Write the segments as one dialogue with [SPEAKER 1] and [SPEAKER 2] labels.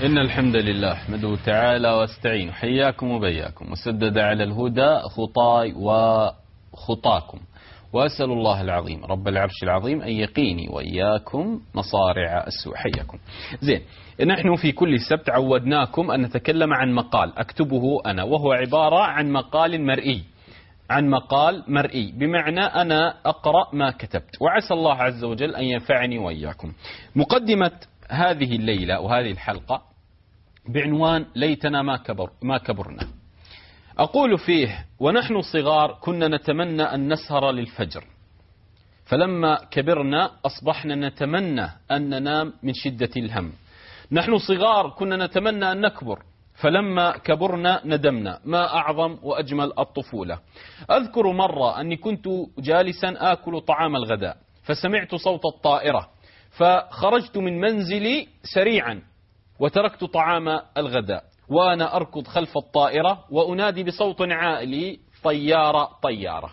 [SPEAKER 1] إن الحمد لله أحمده تعالى واستعين، حياكم وبياكم وسدد على الهدى خطاي وخطاكم، وأسأل الله العظيم رب العرش العظيم أن يقيني وإياكم مصارع السوء. حياكم. زين، نحن في كل سبت عودناكم أن نتكلم عن مقال أكتبه أنا، وهو عبارة عن مقال مرئي، عن مقال مرئي، بمعنى أنا أقرأ ما كتبت، وعسى الله عز وجل أن ينفعني وإياكم. مقدمة هذه الليلة وهذه الحلقة بعنوان ليتنا ما كبرنا. أقول فيه: ونحن صغار كنا نتمنى أن نسهر للفجر، فلما كبرنا أصبحنا نتمنى أن ننام من شدة الهم. نحن صغار كنا نتمنى أن نكبر، فلما كبرنا ندمنا. ما أعظم وأجمل الطفولة. أذكر مرة أني كنت جالسا آكل طعام الغداء، فسمعت صوت الطائرة، فخرجت من منزلي سريعا وتركت طعام الغداء وأنا أركض خلف الطائرة وأنادي بصوت عالي: طيارة طيارة.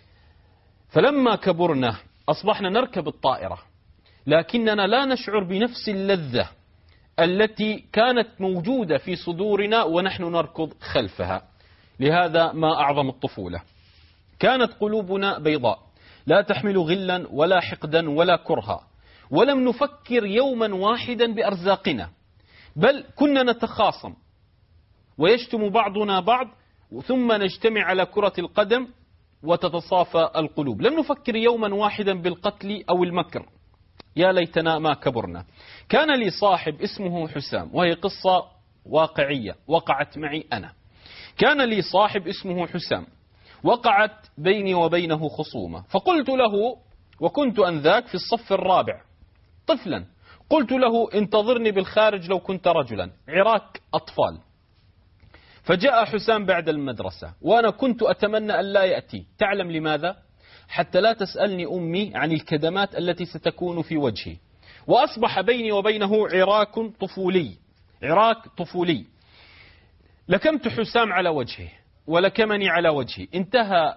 [SPEAKER 1] فلما كبرنا أصبحنا نركب الطائرة، لكننا لا نشعر بنفس اللذة التي كانت موجودة في صدورنا ونحن نركض خلفها. لهذا ما أعظم الطفولة. كانت قلوبنا بيضاء، لا تحمل غلا ولا حقدا ولا كرها، ولم نفكر يوما واحدا بأرزاقنا، بل كنا نتخاصم ويشتم بعضنا بعض، ثم نجتمع على كرة القدم وتتصافى القلوب. لم نفكر يوما واحدا بالقتل أو المكر. يا ليتنا ما كبرنا. كان لي صاحب اسمه حسام، وهي قصة واقعية وقعت معي أنا. كان لي صاحب اسمه حسام، وقعت بيني وبينه خصومة، فقلت له، وكنت أنذاك في الصف الرابع طفلا، قلت له: انتظرني بالخارج لو كنت رجلا. عراك أطفال. فجاء حسام بعد المدرسة، وأنا كنت أتمنى أن لا يأتي. تعلم لماذا؟ حتى لا تسألني أمي عن الكدمات التي ستكون في وجهي. وأصبح بيني وبينه عراك طفولي، عراك طفولي. لكمت حسام على وجهه ولكمني على وجهي. انتهى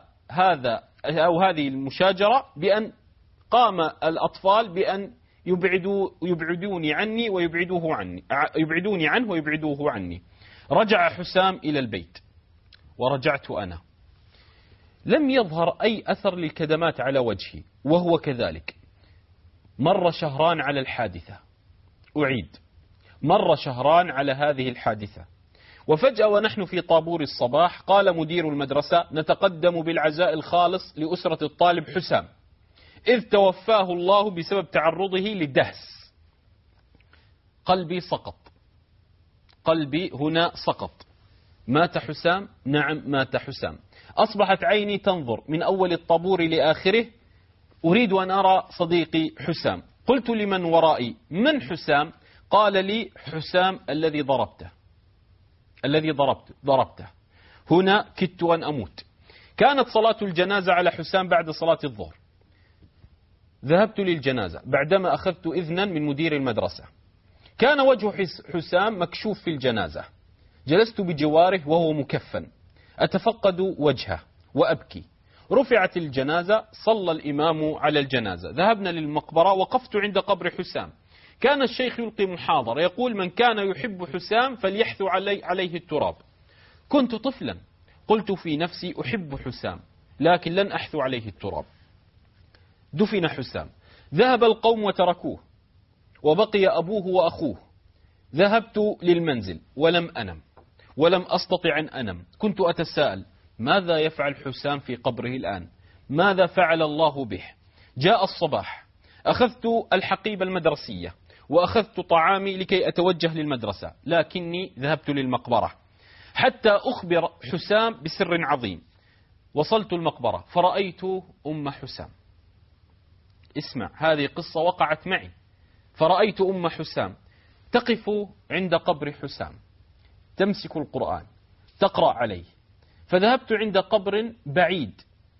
[SPEAKER 1] هذه المشاجرة بأن قام الأطفال بأن يبعدوني عني يبعدوني عنه ويبعدوه عني. رجع حسام إلى البيت ورجعت أنا. لم يظهر أي أثر للكدمات على وجهي، وهو كذلك. مر شهران على الحادثة، أعيد، مر شهران على هذه الحادثة، وفجأة ونحن في طابور الصباح قال مدير المدرسة: نتقدم بالعزاء الخالص لأسرة الطالب حسام، إذ توفاه الله بسبب تعرضه للدهس. قلبي سقط، قلبي هنا سقط. مات حسام؟ نعم مات حسام. أصبحت عيني تنظر من أول الطابور لآخره، أريد أن أرى صديقي حسام. قلت لمن ورائي: من حسام؟ قال لي: حسام الذي ضربته. هنا كدت أن أموت. كانت صلاة الجنازة على حسام بعد صلاة الظهر. ذهبت للجنازة بعدما أخذت إذنا من مدير المدرسة. كان وجه حسام مكشوف في الجنازة. جلست بجواره وهو مكفن، أتفقد وجهه وأبكي. رفعت الجنازة، صلى الإمام على الجنازة، ذهبنا للمقبرة. وقفت عند قبر حسام. كان الشيخ يلقي محاضرة يقول: من كان يحب حسام فليحثو عليه التراب. كنت طفلا، قلت في نفسي: أحب حسام لكن لن أحثو عليه التراب. دفن حسام، ذهب القوم وتركوه، وبقي أبوه وأخوه. ذهبت للمنزل ولم أنم، ولم أستطع أن أنم. كنت أتساءل: ماذا يفعل حسام في قبره الآن؟ ماذا فعل الله به؟ جاء الصباح، أخذت الحقيبة المدرسية وأخذت طعامي لكي أتوجه للمدرسة، لكني ذهبت للمقبرة حتى أخبر حسام بسر عظيم. وصلت المقبرة فرأيت أم حسام. اسمع، هذه قصة وقعت معي. فرأيت أم حسام تقف عند قبر حسام، تمسك القرآن تقرأ عليه. فذهبت عند قبر بعيد،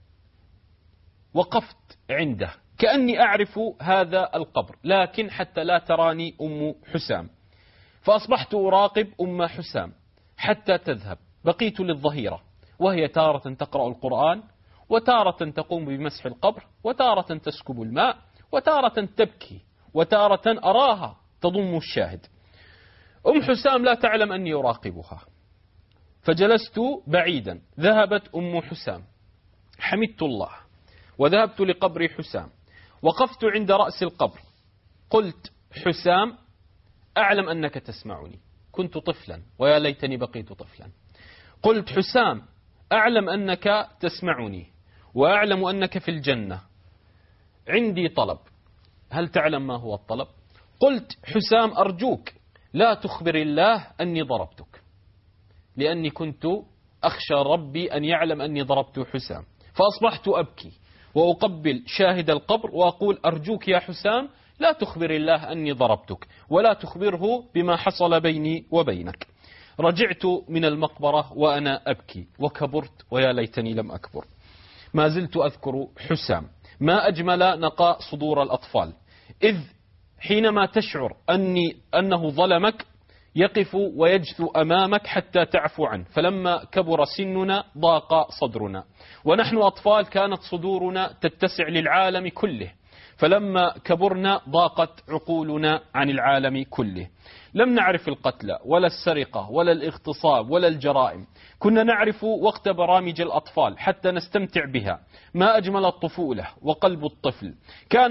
[SPEAKER 1] وقفت عنده كأني أعرف هذا القبر، لكن حتى لا تراني أم حسام. فأصبحت أراقب أم حسام حتى تذهب. بقيت للظهيرة، وهي تارة تقرأ القرآن، وتارة تقوم بمسح القبر، وتارة تسكب الماء، وتارة تبكي، وتارة أراها تضم الشاهد. أم حسام لا تعلم أني أراقبها، فجلست بعيدا. ذهبت أم حسام، حمدت الله وذهبت لقبر حسام، وقفت عند رأس القبر، قلت: حسام، أعلم أنك تسمعني. كنت طفلا ويا ليتني بقيت طفلا. قلت: حسام، أعلم أنك تسمعني وأعلم أنك في الجنة، عندي طلب، هل تعلم ما هو الطلب؟ قلت: حسام، أرجوك لا تخبر الله أني ضربتك، لأني كنت أخشى ربي أن يعلم أني ضربت حسام. فأصبحت أبكي وأقبل شاهد القبر وأقول: أرجوك يا حسام لا تخبر الله أني ضربتك، ولا تخبره بما حصل بيني وبينك. رجعت من المقبرة وأنا أبكي، وكبرت ويا ليتني لم أكبر. ما زلت أذكر حسام. ما أجمل نقاء صدور الأطفال، إذ حينما تشعر أنه ظلمك يقف ويجثو أمامك حتى تعفو عنه. فلما كبر سننا ضاق صدرنا، ونحن أطفال كانت صدورنا تتسع للعالم كله، فلما كبرنا ضاقت عقولنا عن العالم كله. لم نعرف القتل ولا السرقة ولا الاغتصاب ولا الجرائم، كنا نعرف وقت برامج الأطفال حتى نستمتع بها. ما أجمل الطفولة وقلب الطفل. كان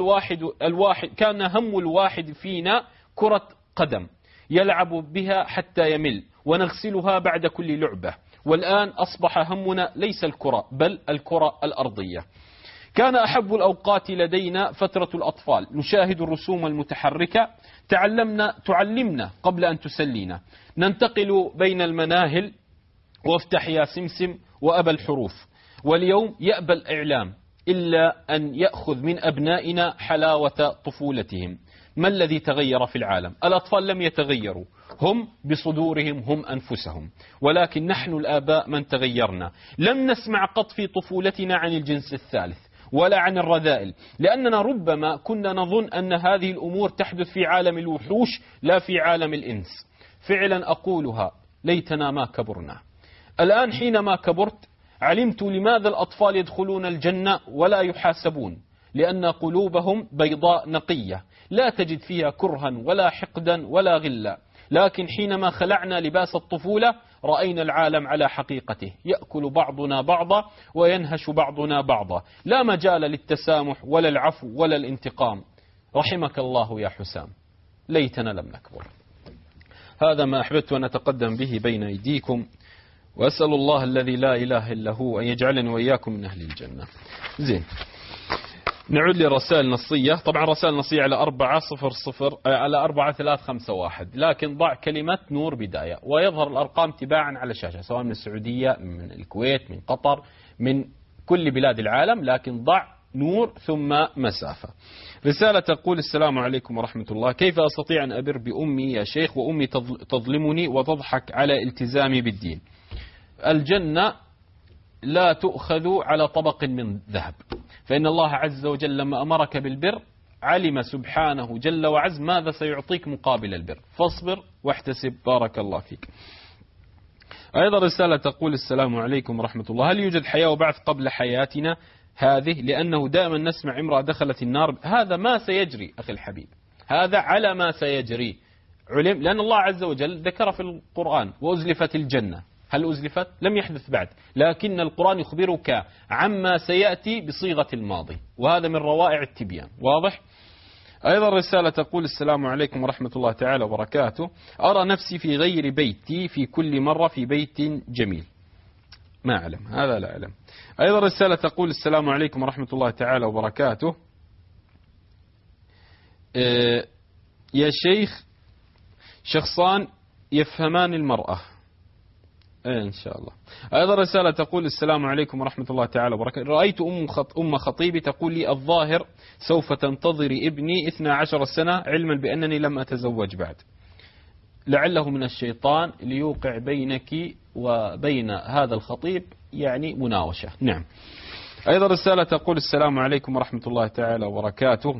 [SPEAKER 1] هم الواحد فينا كرة قدم يلعب بها حتى يمل، ونغسلها بعد كل لعبة. والآن أصبح همنا ليس الكرة بل الكرة الأرضية. كان أحب الأوقات لدينا فترة الأطفال، نشاهد الرسوم المتحركة، تعلمنا قبل أن تسلينا، ننتقل بين المناهل وافتح يا سمسم وأبى الحروف. واليوم يأبى الإعلام إلا أن يأخذ من أبنائنا حلاوة طفولتهم. ما الذي تغير في العالم؟ الأطفال لم يتغيروا، هم بصدورهم هم أنفسهم، ولكن نحن الآباء من تغيرنا. لم نسمع قط في طفولتنا عن الجنس الثالث ولا عن الرذائل، لأننا ربما كنا نظن أن هذه الأمور تحدث في عالم الوحوش لا في عالم الإنس. فعلا أقولها، ليتنا ما كبرنا. الآن حينما كبرت علمت لماذا الأطفال يدخلون الجنة ولا يحاسبون، لأن قلوبهم بيضاء نقية لا تجد فيها كرها ولا حقدا ولا غلا. لكن حينما خلعنا لباس الطفولة رأينا العالم على حقيقته، يأكل بعضنا بعضا وينهش بعضنا بعضا، لا مجال للتسامح ولا العفو ولا الانتقام. رحمك الله يا حسام، ليتنا لم نكبر. هذا ما أحببت أن أتقدم به بين أيديكم، وأسأل الله الذي لا إله إلا هو أن يجعلني وإياكم من أهل الجنة. زين، نعود لرسائل نصية. طبعا رسائل نصية على 400 على 4351، لكن ضع كلمة نور بداية ويظهر الأرقام تباعا على الشاشة، سواء من السعودية، من الكويت، من قطر، من كل بلاد العالم، لكن ضع نور ثم مسافة. رسالة تقول: السلام عليكم ورحمة الله، كيف أستطيع أن أبر بأمي يا شيخ وأمي تظلمني وتضحك على التزامي بالدين؟ الجنة لا تؤخذ على طبق من ذهب، فإن الله عز وجل لما أمرك بالبر علم سبحانه جل وعز ماذا سيعطيك مقابل البر، فاصبر واحتسب. بارك الله فيك. أيضا رسالة تقول: السلام عليكم ورحمة الله، هل يوجد حياة وبعث قبل حياتنا هذه؟ لأنه دائما نسمع امرأة دخلت النار. هذا ما سيجري أخي الحبيب، هذا على ما سيجري علم، لأن الله عز وجل ذكر في القرآن: وأزلفت الجنة. هل أزلفت؟ لم يحدث بعد، لكن القرآن يخبرك عما سيأتي بصيغة الماضي، وهذا من روائع التبيان. واضح؟ أيضا رسالة تقول: السلام عليكم ورحمة الله تعالى وبركاته، أرى نفسي في غير بيتي في كل مرة في بيت جميل. ما أعلم، هذا لا أعلم. أيضا رسالة تقول: السلام عليكم ورحمة الله تعالى وبركاته، يا شيخ، شخصان يفهمان المرأة. إن شاء الله. أيضا رسالة تقول: السلام عليكم ورحمة الله تعالى وبركاته، رأيت أم خطيبي تقول لي: الظاهر سوف تنتظري ابني 12 سنة علما بأنني لم أتزوج بعد، لعله من الشيطان ليوقع بينك وبين هذا الخطيب يعني مناوشة. نعم. أيضا رسالة تقول: السلام عليكم ورحمة الله تعالى وبركاته،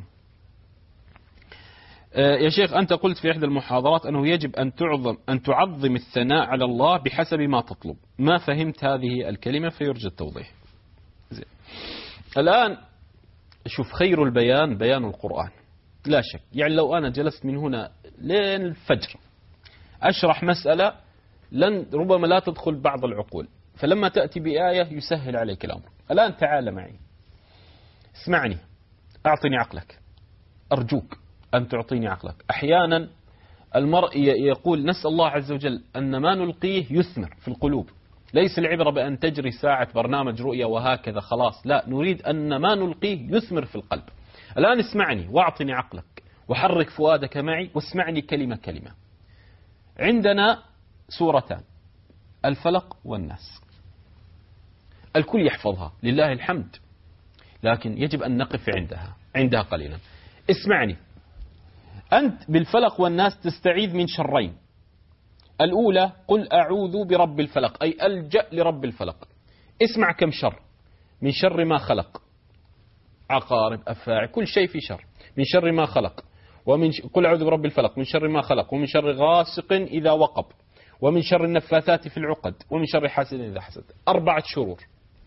[SPEAKER 1] يا شيخ، أنت قلت في إحدى المحاضرات أنه يجب أن تعظم الثناء على الله بحسب ما تطلب. ما فهمت هذه الكلمة فيرجى التوضيح. زين. الآن شوف، خير البيان بيان القرآن لا شك. يعني لو أنا جلست من هنا لين الفجر أشرح مسألة ربما لا تدخل بعض العقول، فلما تأتي بآية يسهل عليك الأمر. الآن تعال معي، اسمعني، أعطني عقلك، أرجوك أن تعطيني عقلك. أحيانا المرء يقول نسأل الله عز وجل أن ما نلقيه يثمر في القلوب، ليس العبرة بأن تجري ساعة برنامج رؤية وهكذا خلاص، لا، نريد أن ما نلقيه يثمر في القلب. الآن اسمعني واعطني عقلك وحرك فؤادك معي واسمعني كلمة كلمة. عندنا سورتان، الفلق والناس، الكل يحفظها لله الحمد، لكن يجب أن نقف عندها قليلا. اسمعني، أنت بالفلق والناس تستعيذ من شرين. الأولى قل أعوذ برب الفلق، أي ألجأ لرب الفلق. اسمع كم شر، من شر ما خلق، عقارب، أفاعي، كل شيء في شر، من شر ما خلق، قل أعوذ برب الفلق، من شر ما خلق، ومن شر غاسق إذا وقب، ومن شر النفاثات في العقد، ومن شر حاسد إذا حسد. 4 شرور،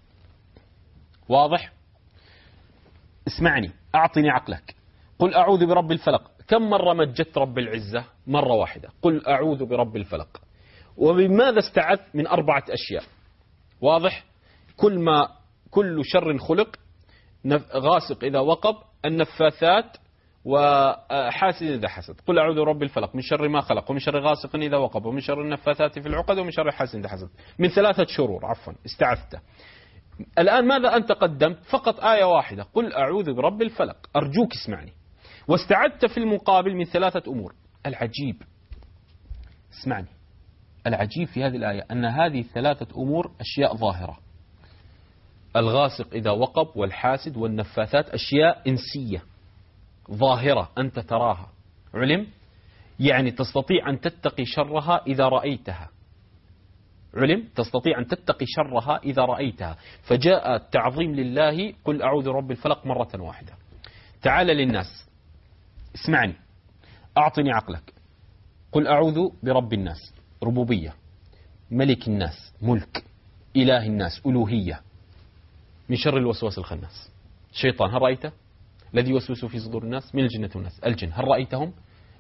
[SPEAKER 1] واضح؟ اسمعني، أعطني عقلك. قل أعوذ برب الفلق، كم مرة مجدت رب العزة؟ مرة واحدة، قل أعوذ برب الفلق. وبماذا استعذ؟ من 4 أشياء، واضح؟ كل شر خلق، غاسق إذا وقب، النفاثات، وحاسد إذا حسد. قل أعوذ برب الفلق من شر ما خلق، ومن شر غاسق إذا وقب، ومن شر النفاثات في العقد، ومن شر حاسد إذا حسد. من 3 شرور عفوا استعذت. الآن ماذا أنت قدمت؟ فقط آية واحدة، قل أعوذ برب الفلق. أرجوك اسمعني. واستعدت في المقابل من 3 أمور. العجيب، اسمعني، العجيب في هذه الآية أن هذه 3 أمور أشياء ظاهرة. الغاسق إذا وقب والحاسد والنفاثات أشياء إنسية ظاهرة أنت تراها، علم؟ يعني تستطيع أن تتقي شرها إذا رأيتها، علم؟ تستطيع أن تتقي شرها إذا رأيتها. فجاء التعظيم لله، قل أعوذ برب الفلق مرة واحدة. تعال للناس، اسمعني، أعطني عقلك. قل أعوذ برب الناس، ربوبية، ملك الناس، ملك، إله الناس، ألوهية، من شر الوسواس الخناس، شيطان، هل رأيته؟ الذي يوسوس في صدور الناس من الجنة والناس، الجن، هل رأيتهم؟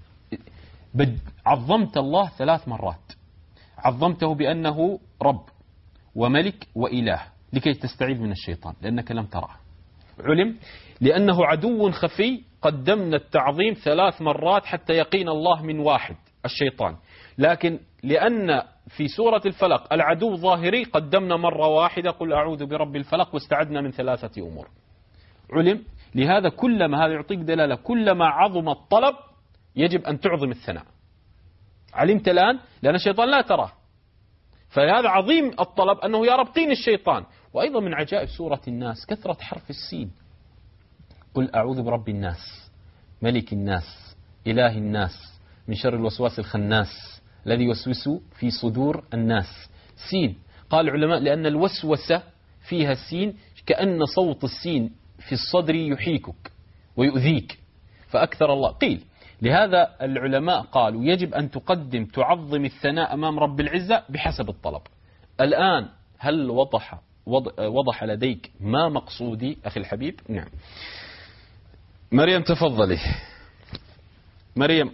[SPEAKER 1] عظمت الله 3 مرات، عظمته بأنه رب وملك وإله لكي تستعيذ من الشيطان لأنك لم تراه، علم؟ لأنه عدو خفي قدمنا التعظيم 3 مرات حتى يقين الله من واحد، الشيطان. لكن لأن في سورة الفلق العدو ظاهري قدمنا مرة واحدة، قل أعوذ برب الفلق، واستعدنا من 3 أمور، علم؟ لهذا كلما، هذا يعطيك دلالة، كلما عظم الطلب يجب أن تعظم الثناء. علمت الآن؟ لأن الشيطان لا تراه، فهذا عظيم الطلب أنه يا رب قين الشيطان. وأيضا من عجائب سورة الناس كثرة حرف السين. قل أعوذ برب الناس، ملك الناس، إله الناس، من شر الوسواس الخناس الذي يوسوس في صدور الناس. سين، قال العلماء لأن الوسوسة فيها السين، كأن صوت السين في الصدر يحيكك ويؤذيك، فأكثر الله قيل. لهذا العلماء قالوا يجب أن تعظم الثناء أمام رب العزة بحسب الطلب. الآن هل وضح لديك ما مقصودي أخي الحبيب؟ نعم. مريم تفضلي. مريم،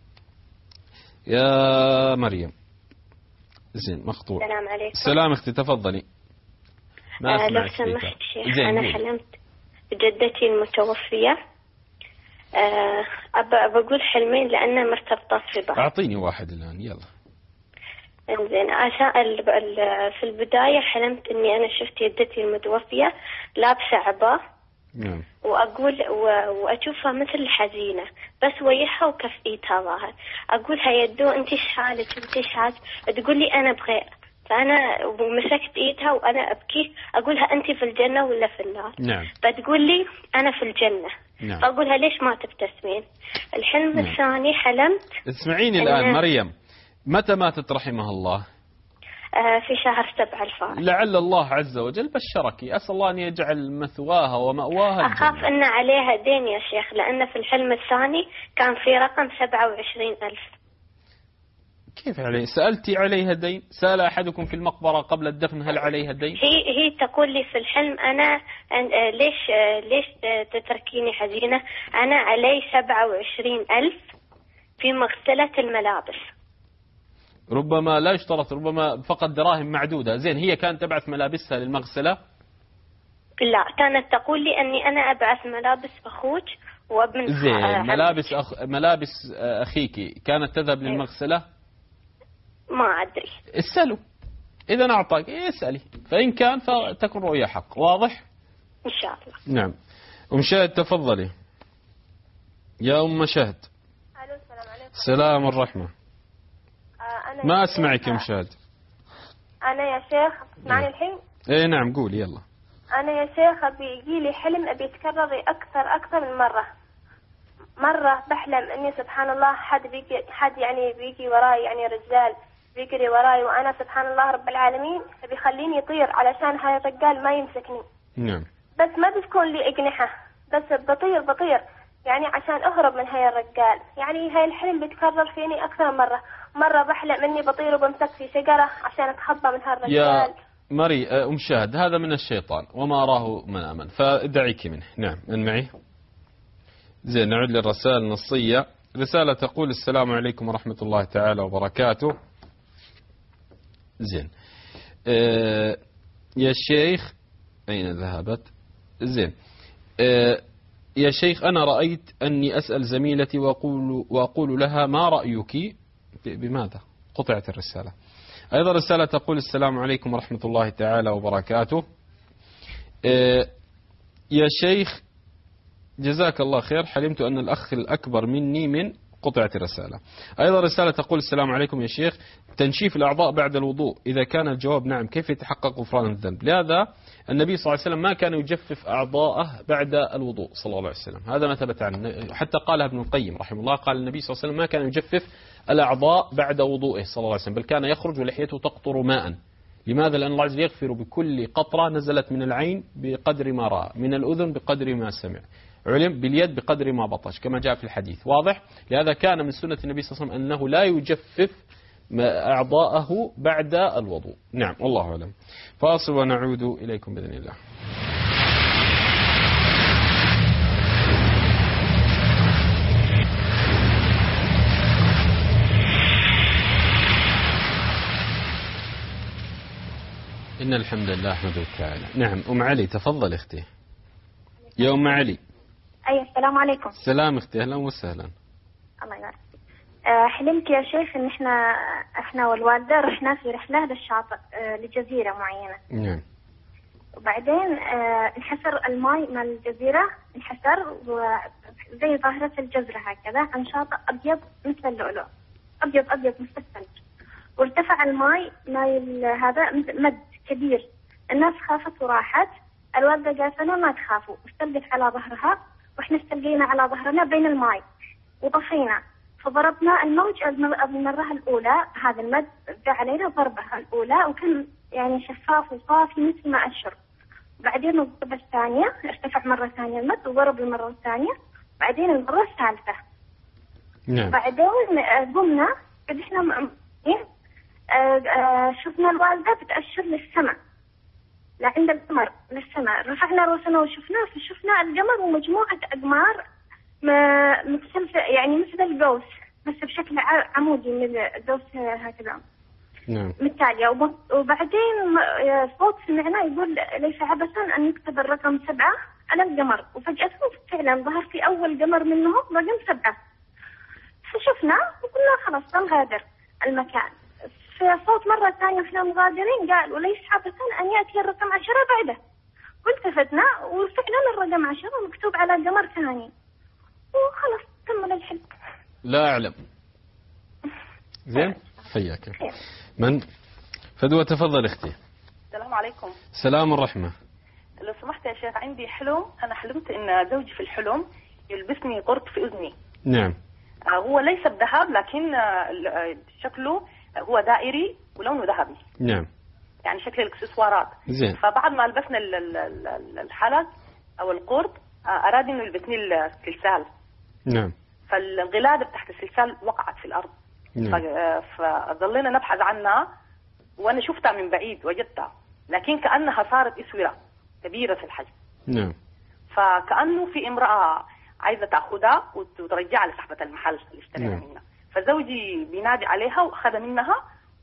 [SPEAKER 1] يا مريم، زين مقطوع.
[SPEAKER 2] السلام عليكم.
[SPEAKER 1] السلام أختي، تفضلي.
[SPEAKER 2] ما لو سمحت شيخ، أنا حلمت بجدتي المتوفية. بقول حلمين لأنه مرتبطات في بعض.
[SPEAKER 1] أعطيني واحد الآن يلا.
[SPEAKER 2] انزين، عشان في البداية حلمت إني أنا شفت جدتي المتوفية لابسة عباءة.
[SPEAKER 1] نعم.
[SPEAKER 2] وأشوفها مثل حزينة، بس وياها وكف إيدها ظاهر. أقولها يدو أنت شحالك، أنت شحالك، تقول لي أنا بخير. فأنا مسكت إيدها وأنا أبكي، أقولها أنت في الجنة ولا في النار؟
[SPEAKER 1] نعم.
[SPEAKER 2] فتقول لي أنا في الجنة.
[SPEAKER 1] نعم.
[SPEAKER 2] فأقولها ليش ما تبتسمين؟ الحلم الثاني حلمت.
[SPEAKER 1] اسمعيني الآن مريم، متى ماتت رحمها الله؟
[SPEAKER 2] في شهر 7 الفارق.
[SPEAKER 1] لعل الله عز وجل بشرك، أسأل الله أن يجعل مثواها ومأواها الجنة.
[SPEAKER 2] أخاف أن عليها دين يا شيخ، لأن في الحلم الثاني كان في رقم 27,000.
[SPEAKER 1] كيف عليه؟ سألتي عليها دين؟ سأل أحدكم في المقبرة قبل الدفن هل عليها دين؟
[SPEAKER 2] هي تقول لي في الحلم أنا ليش تتركيني حزينة؟ أنا علي 27,000 في مغسلة الملابس.
[SPEAKER 1] ربما لا يشترط، ربما فقط دراهم معدودة. زين، هي كانت تبعث ملابسها للمغسلة؟
[SPEAKER 2] لا، كانت تقول لي أني أنا أبعث ملابس أخوك وابن
[SPEAKER 1] زين، ملابس أخيك كانت تذهب للمغسلة؟
[SPEAKER 2] ما أدري.
[SPEAKER 1] اسألوا، إذا أعطاك اسألي، فإن كان فتكون رؤيا حق. واضح؟
[SPEAKER 2] إن شاء الله.
[SPEAKER 1] نعم. أم شاهد تفضلي. يا أم شاهد.
[SPEAKER 2] ألو، السلام عليكم.
[SPEAKER 1] السلام والرحمة. ما أسمعك يا أم شاهد.
[SPEAKER 2] أنا يا شيخ، اسمعني الحين؟
[SPEAKER 1] إيه نعم، قولي يلا.
[SPEAKER 2] أنا يا شيخ أبي يجي لي حلم أبي يتكرر أكثر من مرة. مرة بحلم إني سبحان الله حد يعني بيجي وراي، يعني رجال بيجري وراي، وأنا سبحان الله رب العالمين بيخليني يطير علشان هاي الرجال ما يمسكني.
[SPEAKER 1] نعم.
[SPEAKER 2] بس ما بتكون لي أجنحة، بس بطير يعني عشان أهرب من هاي الرجال. يعني هاي الحلم بيتكرر فيني أكثر من مرة. مرة بحلم إني بطير وبمسك في شجرة عشان أتخبى من هالرجال.
[SPEAKER 1] يا مري أم شاهد، هذا من الشيطان وما أراه من أمن، فادعيك منه. نعم، من معي؟ زين، نعود للرسائل النصية. رسالة تقول: السلام عليكم ورحمة الله تعالى وبركاته. زين. يا شيخ، أين ذهبت؟ زين. يا شيخ، أنا رأيت أني أسأل زميلتي وأقول لها ما رأيك؟ بماذا؟ قطعت الرسالة. أيضا رسالة تقول: السلام عليكم ورحمة الله تعالى وبركاته. يا شيخ جزاك الله خير، حلمت أن الأخ الأكبر مني من قطعت الرسالة. أيضا رسالة تقول: السلام عليكم يا شيخ، تنشيف الأعضاء بعد الوضوء، إذا كان الجواب نعم كيف يتحقق غفران الذنب؟ لهذا النبي صلى الله عليه وسلم ما كان يجفف أعضاءه بعد الوضوء صلى الله عليه وسلم، هذا ما ثبت عنه. حتى قالها ابن القيم رحمه الله، قال النبي صلى الله عليه وسلم ما كان يجفف الأعضاء بعد وضوئه صلى الله عليه وسلم، بل كان يخرج ولحيته تقطر ماء. لماذا؟ لأن الله عز وجل يغفر بكل قطرة نزلت من العين بقدر ما رأى، من الأذن بقدر ما سمع، علم باليد بقدر ما بطش، كما جاء في الحديث. واضح؟ لهذا كان من سنة النبي صلى الله عليه وسلم أنه لا يجفف أعضاءه بعد الوضوء. نعم، والله أعلم. فاصل ونعود إليكم بإذن الله. إن الحمد لله أحمده تعالى. نعم، أم علي تفضل أختي. يا أم علي.
[SPEAKER 2] أي، السلام عليكم.
[SPEAKER 1] السلام أختي، أهلا وسهلا.
[SPEAKER 2] الله يبارك. حلمت يا شيخ إن إحنا والوالدة رحنا في رحلة للشاطئ، لجزيرة معينة.
[SPEAKER 1] نعم.
[SPEAKER 2] وبعدين انحسر الماء من الجزيرة، انحسر زي ظاهرة الجزرة هكذا عن شاطئ أبيض مثل اللؤلؤ، أبيض مثل الثلج. وارتفع الماء هذا مد كبير. الناس خافت وراحت. الوالدة قالت لنا ما تخافوا، استلقت على ظهرها، واحنا استلقينا على ظهرنا بين الماء وطفينا. فضربنا الموج المرة الأولى، هذا المد جاء علينا ضربة الأولى وكان يعني شفاف وصافي مثل ما الشرب. بعدين الضربة الثانية ارتفع مرة ثانية المد وضرب المرة الثانية، بعدين المرة الثالثة.
[SPEAKER 1] نعم.
[SPEAKER 2] بعدين قمنا قد احنا شفنا الوالدة بتأشر للسماء، لعند القمر للسماء. رفعنا رؤوسنا وشفناه، فشفنا القمر ومجموعة أقمار مختلفة، يعني مثل القوس بس بشكل عمودي من القوس هكذا.
[SPEAKER 1] نعم.
[SPEAKER 2] متالية. وبعدين صوت سمعنا يقول: ليس عبثا أن يكتب الرقم 7 على القمر. وفجأة فعلا ظهر في أول قمر منهم رقم 7. فشفنا وقلنا خلاص نغادر المكان. في صوت مرة ثانية احنا مغادرين قال: وليس عبثا أن يأتي الرقم 10 بعده. والتفتنا وفعلا الرقم 10 مكتوب على قمر ثاني. وخلاص كمل الحلم.
[SPEAKER 1] لا أعلم. زين، حياك. من؟ فدوى تفضل اختي.
[SPEAKER 3] السلام عليكم.
[SPEAKER 1] السلام والرحمة.
[SPEAKER 3] لو سمحت يا شيخ، عندي حلم. أنا حلمت إن زوجي في الحلم يلبسني قرط في أذني.
[SPEAKER 1] نعم.
[SPEAKER 3] هو ليس بذهب، لكن شكله هو دائري ولونه ذهبي.
[SPEAKER 1] نعم.
[SPEAKER 3] يعني شكل الاكسسوارات.
[SPEAKER 1] زين.
[SPEAKER 3] فبعد ما لبسنا الحلق أو القرط، أراد إنه يلبسني السلسال.
[SPEAKER 1] نعم.
[SPEAKER 3] فالغلادة تحت السلسال وقعت في الأرض.
[SPEAKER 1] نعم.
[SPEAKER 3] فظلينا نبحث عنها، وأنا شفتها من بعيد وجدتها، لكن كأنها صارت إسورة كبيرة في الحجم.
[SPEAKER 1] نعم.
[SPEAKER 3] فكأنه في امرأة عايزة تأخذها وترجعها لصاحبة المحل اللي اشتريها منها. فزوجي بينادي عليها وأخذ منها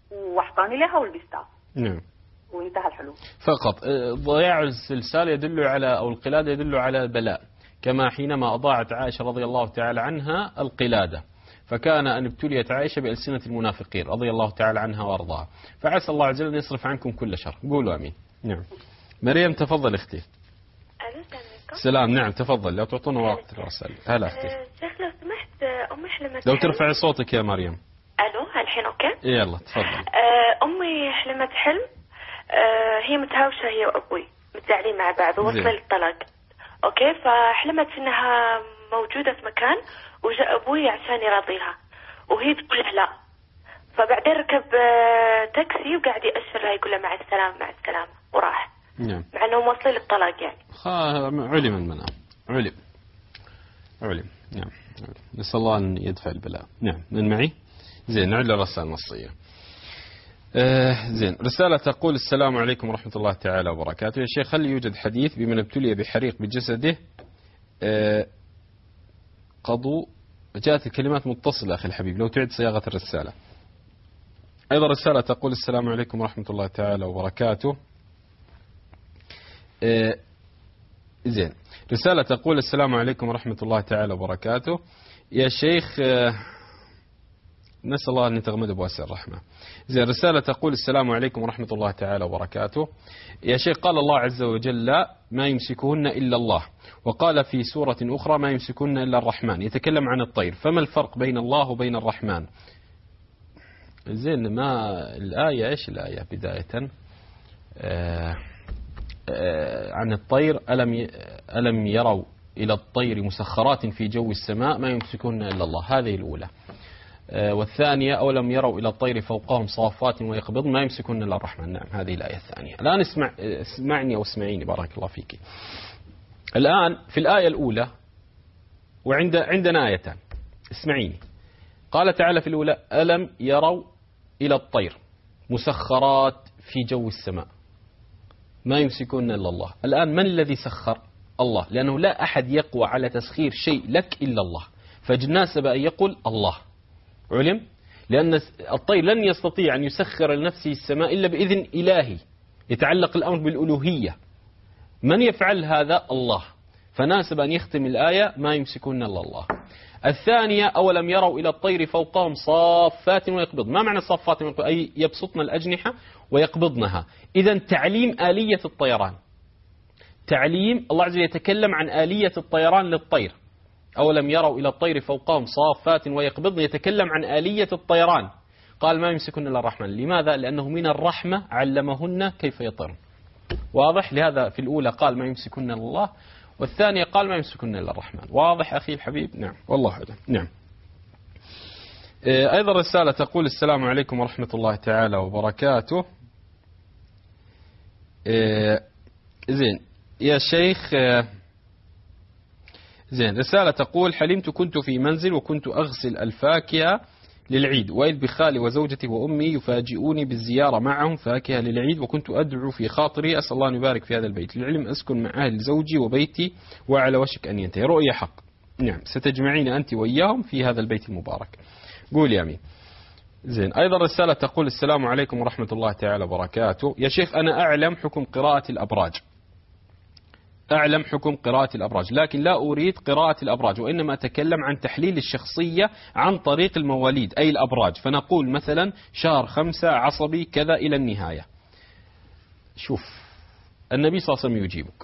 [SPEAKER 3] وأحطاني لها ولبستها.
[SPEAKER 1] نعم.
[SPEAKER 3] وانتهى الحلو.
[SPEAKER 1] فقط ضياع السلسال يدل على، أو القلادة يدل على البلاء، كما حينما أضاعت عائشة رضي الله تعالى عنها القلادة، فكان أن ابتليت عائشة بألسنة المنافقين رضي الله تعالى عنها وأرضاها، فعسى الله عز وجل أن يصرف عنكم كل شر. قولوا أمين. نعم. مريم تفضل أختي.
[SPEAKER 2] الو السلام عليكم.
[SPEAKER 1] سلام. نعم تفضل، لو تعطونا وقت الرسائل. هلا أختي.
[SPEAKER 2] شيخ لو سمحت، أمي حلمت
[SPEAKER 1] لو ترفعي صوتك يا مريم.
[SPEAKER 2] الو الحين اوكي؟
[SPEAKER 1] يلا تفضل.
[SPEAKER 2] أمي حلمت حلم، هي متهاوشة هي وأبوي متزعلين مع بعض ووصل للطلاق. اوكي، فحلمت انها موجودة في مكان وجاء أبوي عشان يراضيها وهي تقول له لا، فبعدين ركب تاكسي وقاعد يأشر لها يقول لها مع السلامة مع السلامة وراح.
[SPEAKER 1] نعم.
[SPEAKER 2] مع انهم واصلين للطلاق يعني.
[SPEAKER 1] علم المنام. علم. نعم. نسأل الله أن يدفع البلاء. نعم. من معي؟ زين، نعد الرسالة النصية. زين، رسالة تقول: السلام عليكم ورحمة الله تعالى وبركاته. يا شيخ، هل يوجد حديث بمن ابتلي بحريق بجسده قضوا؟ جاءت الكلمات متصلة أخي الحبيب، لو تعد صياغة الرسالة. أيضا رسالة تقول: السلام عليكم ورحمة الله تعالى وبركاته. زين، رسالة تقول: السلام عليكم ورحمة الله تعالى وبركاته. يا شيخ، نسأل الله أن يتغمد بواسع الرحمة. زين، رسالة تقول: السلام عليكم ورحمة الله تعالى وبركاته. يا شيخ، قال الله عز وجل: ما يمسكهن إلا الله، وقال في سورة أخرى: ما يمسكهن إلا الرحمن. يتكلم عن الطير، فما الفرق بين الله وبين الرحمن؟ زين، ما الآية إيش الآية بداية؟ عن الطير: ألم يروا إلى الطير مسخرات في جو السماء ما يمسكهن إلا الله. هذه الأولى. والثانية: أولم يروا إلى الطير فوقهم صافات ويقبضن ما يمسكهن إلا الرحمن. نعم، هذه الآية الثانية. الآن اسمعني أو اسمعيني بارك الله فيك. الآن في الآية الأولى وعندنا آيتان، اسمعيني. قال تعالى في الأولى: ألم يروا إلى الطير مسخرات في جو السماء ما يمسكون إلا الله. الآن من الذي سخر؟ الله، لأنه لا أحد يقوى على تسخير شيء لك إلا الله، فجناسب أن يقول الله. علم؟ لأن الطير لن يستطيع أن يسخر لنفسه السماء إلا بإذن إلهي، يتعلق الأمر بالألوهية. من يفعل هذا؟ الله، فناسب أن يختم الآية: ما يمسكون إلا الله. الثانية: أولم يروا إلى الطير فوقهم صافات ويقبضن. ما معنى صافات ويقبضن؟ أي يبسطن الأجنحة ويقبضنها. إذن تعليم آلية الطيران، تعليم الله عز وجل يتكلم عن آلية الطيران للطير. أولم يروا إلى الطير فوقهم صافات ويقبضن، يتكلم عن آلية الطيران. قال: ما يمسكن إلا الرحمن. لماذا؟ لأنه من الرحمة علمهن كيف يطيرن. واضح؟ لهذا في الأولى قال: ما يمسكن إلا الله، والثانية قال: ما يمسكن إلا الرحمن. واضح أخي الحبيب؟ نعم، والله أعلم. نعم. أيضا رسالة تقول: السلام عليكم ورحمة الله تعالى وبركاته. زين يا شيخ، زين، رسالة تقول: حلمت كنت في منزل وكنت أغسل الفاكهة للعيد، وإذ بخالي وزوجتي وأمي يفاجئوني بالزيارة معهم فاكهة للعيد، وكنت أدعو في خاطري أسأل الله أن يبارك في هذا البيت، للعلم أسكن مع أهل زوجي وبيتي وعلى وشك أن ينتهي. رؤية حق. نعم، ستجمعين أنت وإياهم في هذا البيت المبارك. قول يا أمين. زين، أيضا رسالة تقول: السلام عليكم ورحمة الله تعالى وبركاته. يا شيخ، أنا أعلم حكم قراءة الأبراج، أعلم حكم قراءة الأبراج، لكن لا أريد قراءة الأبراج، وإنما أتكلم عن تحليل الشخصية عن طريق المواليد أي الأبراج. فنقول مثلا شهر 5 عصبي كذا إلى النهاية. شوف، النبي صلى الله عليه وسلم يجيبك،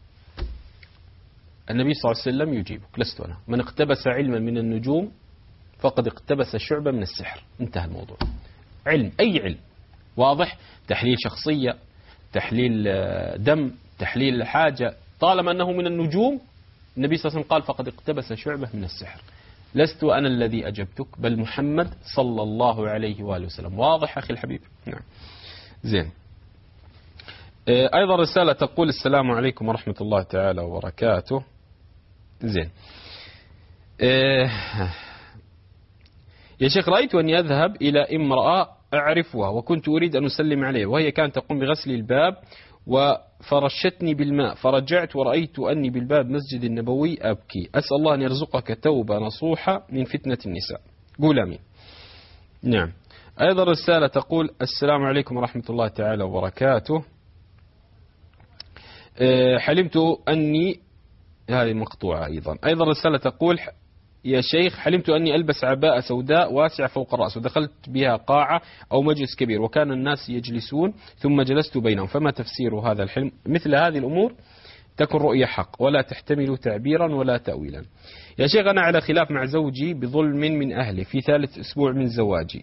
[SPEAKER 1] النبي صلى الله عليه وسلم يجيبك، لست أنا. من اقتبس علما من النجوم فقد اقتبس شعبة من السحر. انتهى الموضوع. علم، أي علم، واضح؟ تحليل شخصية، تحليل دم، تحليل حاجة، طالما أنه من النجوم النبي صلى الله عليه وسلم قال فقد اقتبس شعبة من السحر. لست أنا الذي أجبتك، بل محمد صلى الله عليه وآله وسلم. واضح أخي الحبيب؟ نعم. زين، أيضا رسالة تقول: السلام عليكم ورحمة الله تعالى وبركاته. زين، يا شيخ، رأيت أني أذهب إلى امرأة أعرفها وكنت أريد أن أسلم عليه، وهي كانت تقوم بغسل الباب وفرشتني بالماء، فرجعت ورأيت أني بالباب مسجد النبوي أبكي. أسأل الله أن يرزقك توبة نصوحة من فتنة النساء. قول آمين. نعم. أيضا رسالة تقول السلام عليكم ورحمة الله تعالى وبركاته. حلمت أني، هذه مقطوعة أيضا رسالة تقول يا شيخ حلمت أني ألبس عباءة سوداء واسعة فوق الرأس ودخلت بها قاعة أو مجلس كبير وكان الناس يجلسون ثم جلست بينهم، فما تفسير هذا الحلم؟ مثل هذه الأمور تكن رؤية حق ولا تحتمل تعبيرا ولا تأويلا. يا شيخ أنا على خلاف مع زوجي بظلم من أهلي في ثالث أسبوع من زواجي.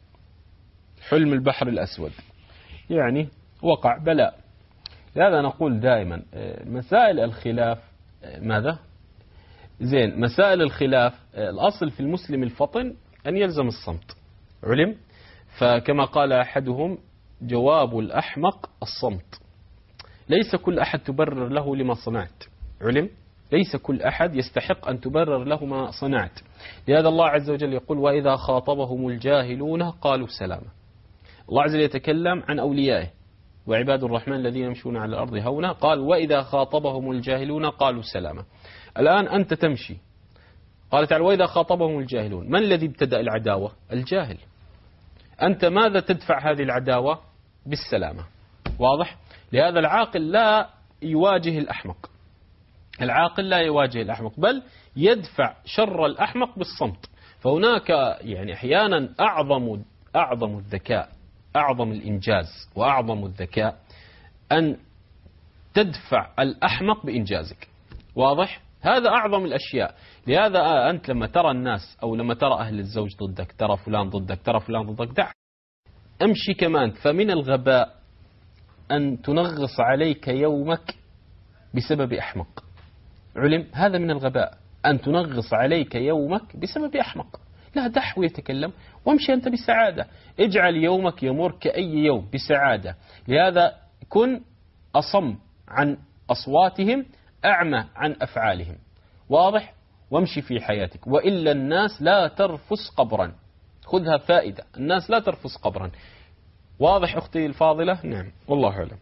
[SPEAKER 1] حلم البحر الأسود، يعني وقع بلاء. لهذا نقول دائما مسائل الخلاف ماذا؟ زين، مسائل الخلاف الأصل في المسلم الفطن أن يلزم الصمت، علم؟ فكما قال أحدهم جواب الأحمق الصمت. ليس كل أحد تبرر له لما صنعت، علم؟ ليس كل أحد يستحق أن تبرر له ما صنعت. لهذا الله عز وجل يقول وإذا خاطبهم الجاهلون قالوا سلاما. الله عز وجل يتكلم عن أوليائه وعباد الرحمن الذين يمشون على الأرض هونا، قال وإذا خاطبهم الجاهلون قالوا سلاما. الآن أنت تمشي، قال تعالى وإذا خاطبهم الجاهلون، من الذي ابتدأ العداوة؟ الجاهل. أنت ماذا تدفع هذه العداوة؟ بالسلامة، واضح؟ لهذا العاقل لا يواجه الأحمق، العاقل لا يواجه الأحمق بل يدفع شر الأحمق بالصمت. فهناك يعني أحيانا أعظم الذكاء، أعظم الإنجاز وأعظم الذكاء أن تدفع الأحمق بإنجازك، واضح؟ هذا أعظم الأشياء. لهذا أنت لما ترى الناس أو لما ترى أهل الزوج ضدك، ترى فلان ضدك، ترى فلان ضدك، دع أمشي كما أنت. فمن الغباء أن تنغص عليك يومك بسبب أحمق، علم؟ هذا من الغباء أن تنغص عليك يومك بسبب أحمق. لا، دحو يتكلم وامشي أنت بسعادة. اجعل يومك يمر كأي يوم بسعادة. لهذا كن أصم عن أصواتهم، أعمى عن أفعالهم، واضح؟ وامشي في حياتك. وإلا الناس لا ترفس قبرا، خذها فائدة، الناس لا ترفس قبرا. واضح أختي الفاضلة؟ نعم، والله أعلم.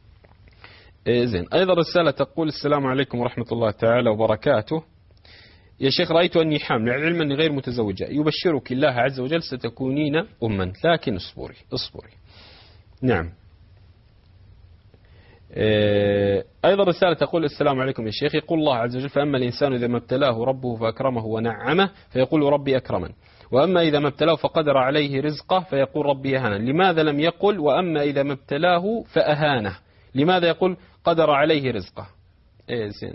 [SPEAKER 1] زين، أيضا رسالة تقول السلام عليكم ورحمة الله تعالى وبركاته. يا شيخ رأيت أني حامل، علما أني غير متزوجة، يبشرك الله عز وجل ستكونين أما، لكن اصبري. نعم. أيضا رسالة تقول السلام عليكم يا شيخ، يقول الله عز وجل فأما الإنسان إذا ما ابتلاه ربه فأكرمه ونعمه فيقول ربي أكرمن، وأما إذا ما ابتلاه فقدر عليه رزقه فيقول ربي أهانن. لماذا لم يقل وأما إذا ما ابتلاه فأهانه؟ لماذا يقول قدر عليه رزقه؟ زين،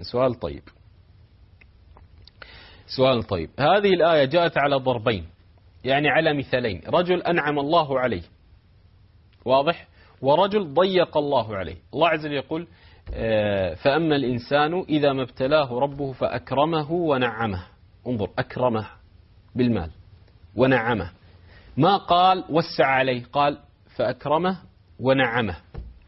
[SPEAKER 1] سؤال طيب. هذه الآية جاءت على ضربين، يعني على مثالين: رجل أنعم الله عليه، واضح، ورجل ضيق الله عليه. الله عز وجل يقول فأما الإنسان إذا ما ابتلاه ربه فأكرمه ونعمه. انظر، أكرمه بالمال ونعمه، ما قال وسع عليه، قال فأكرمه ونعمه.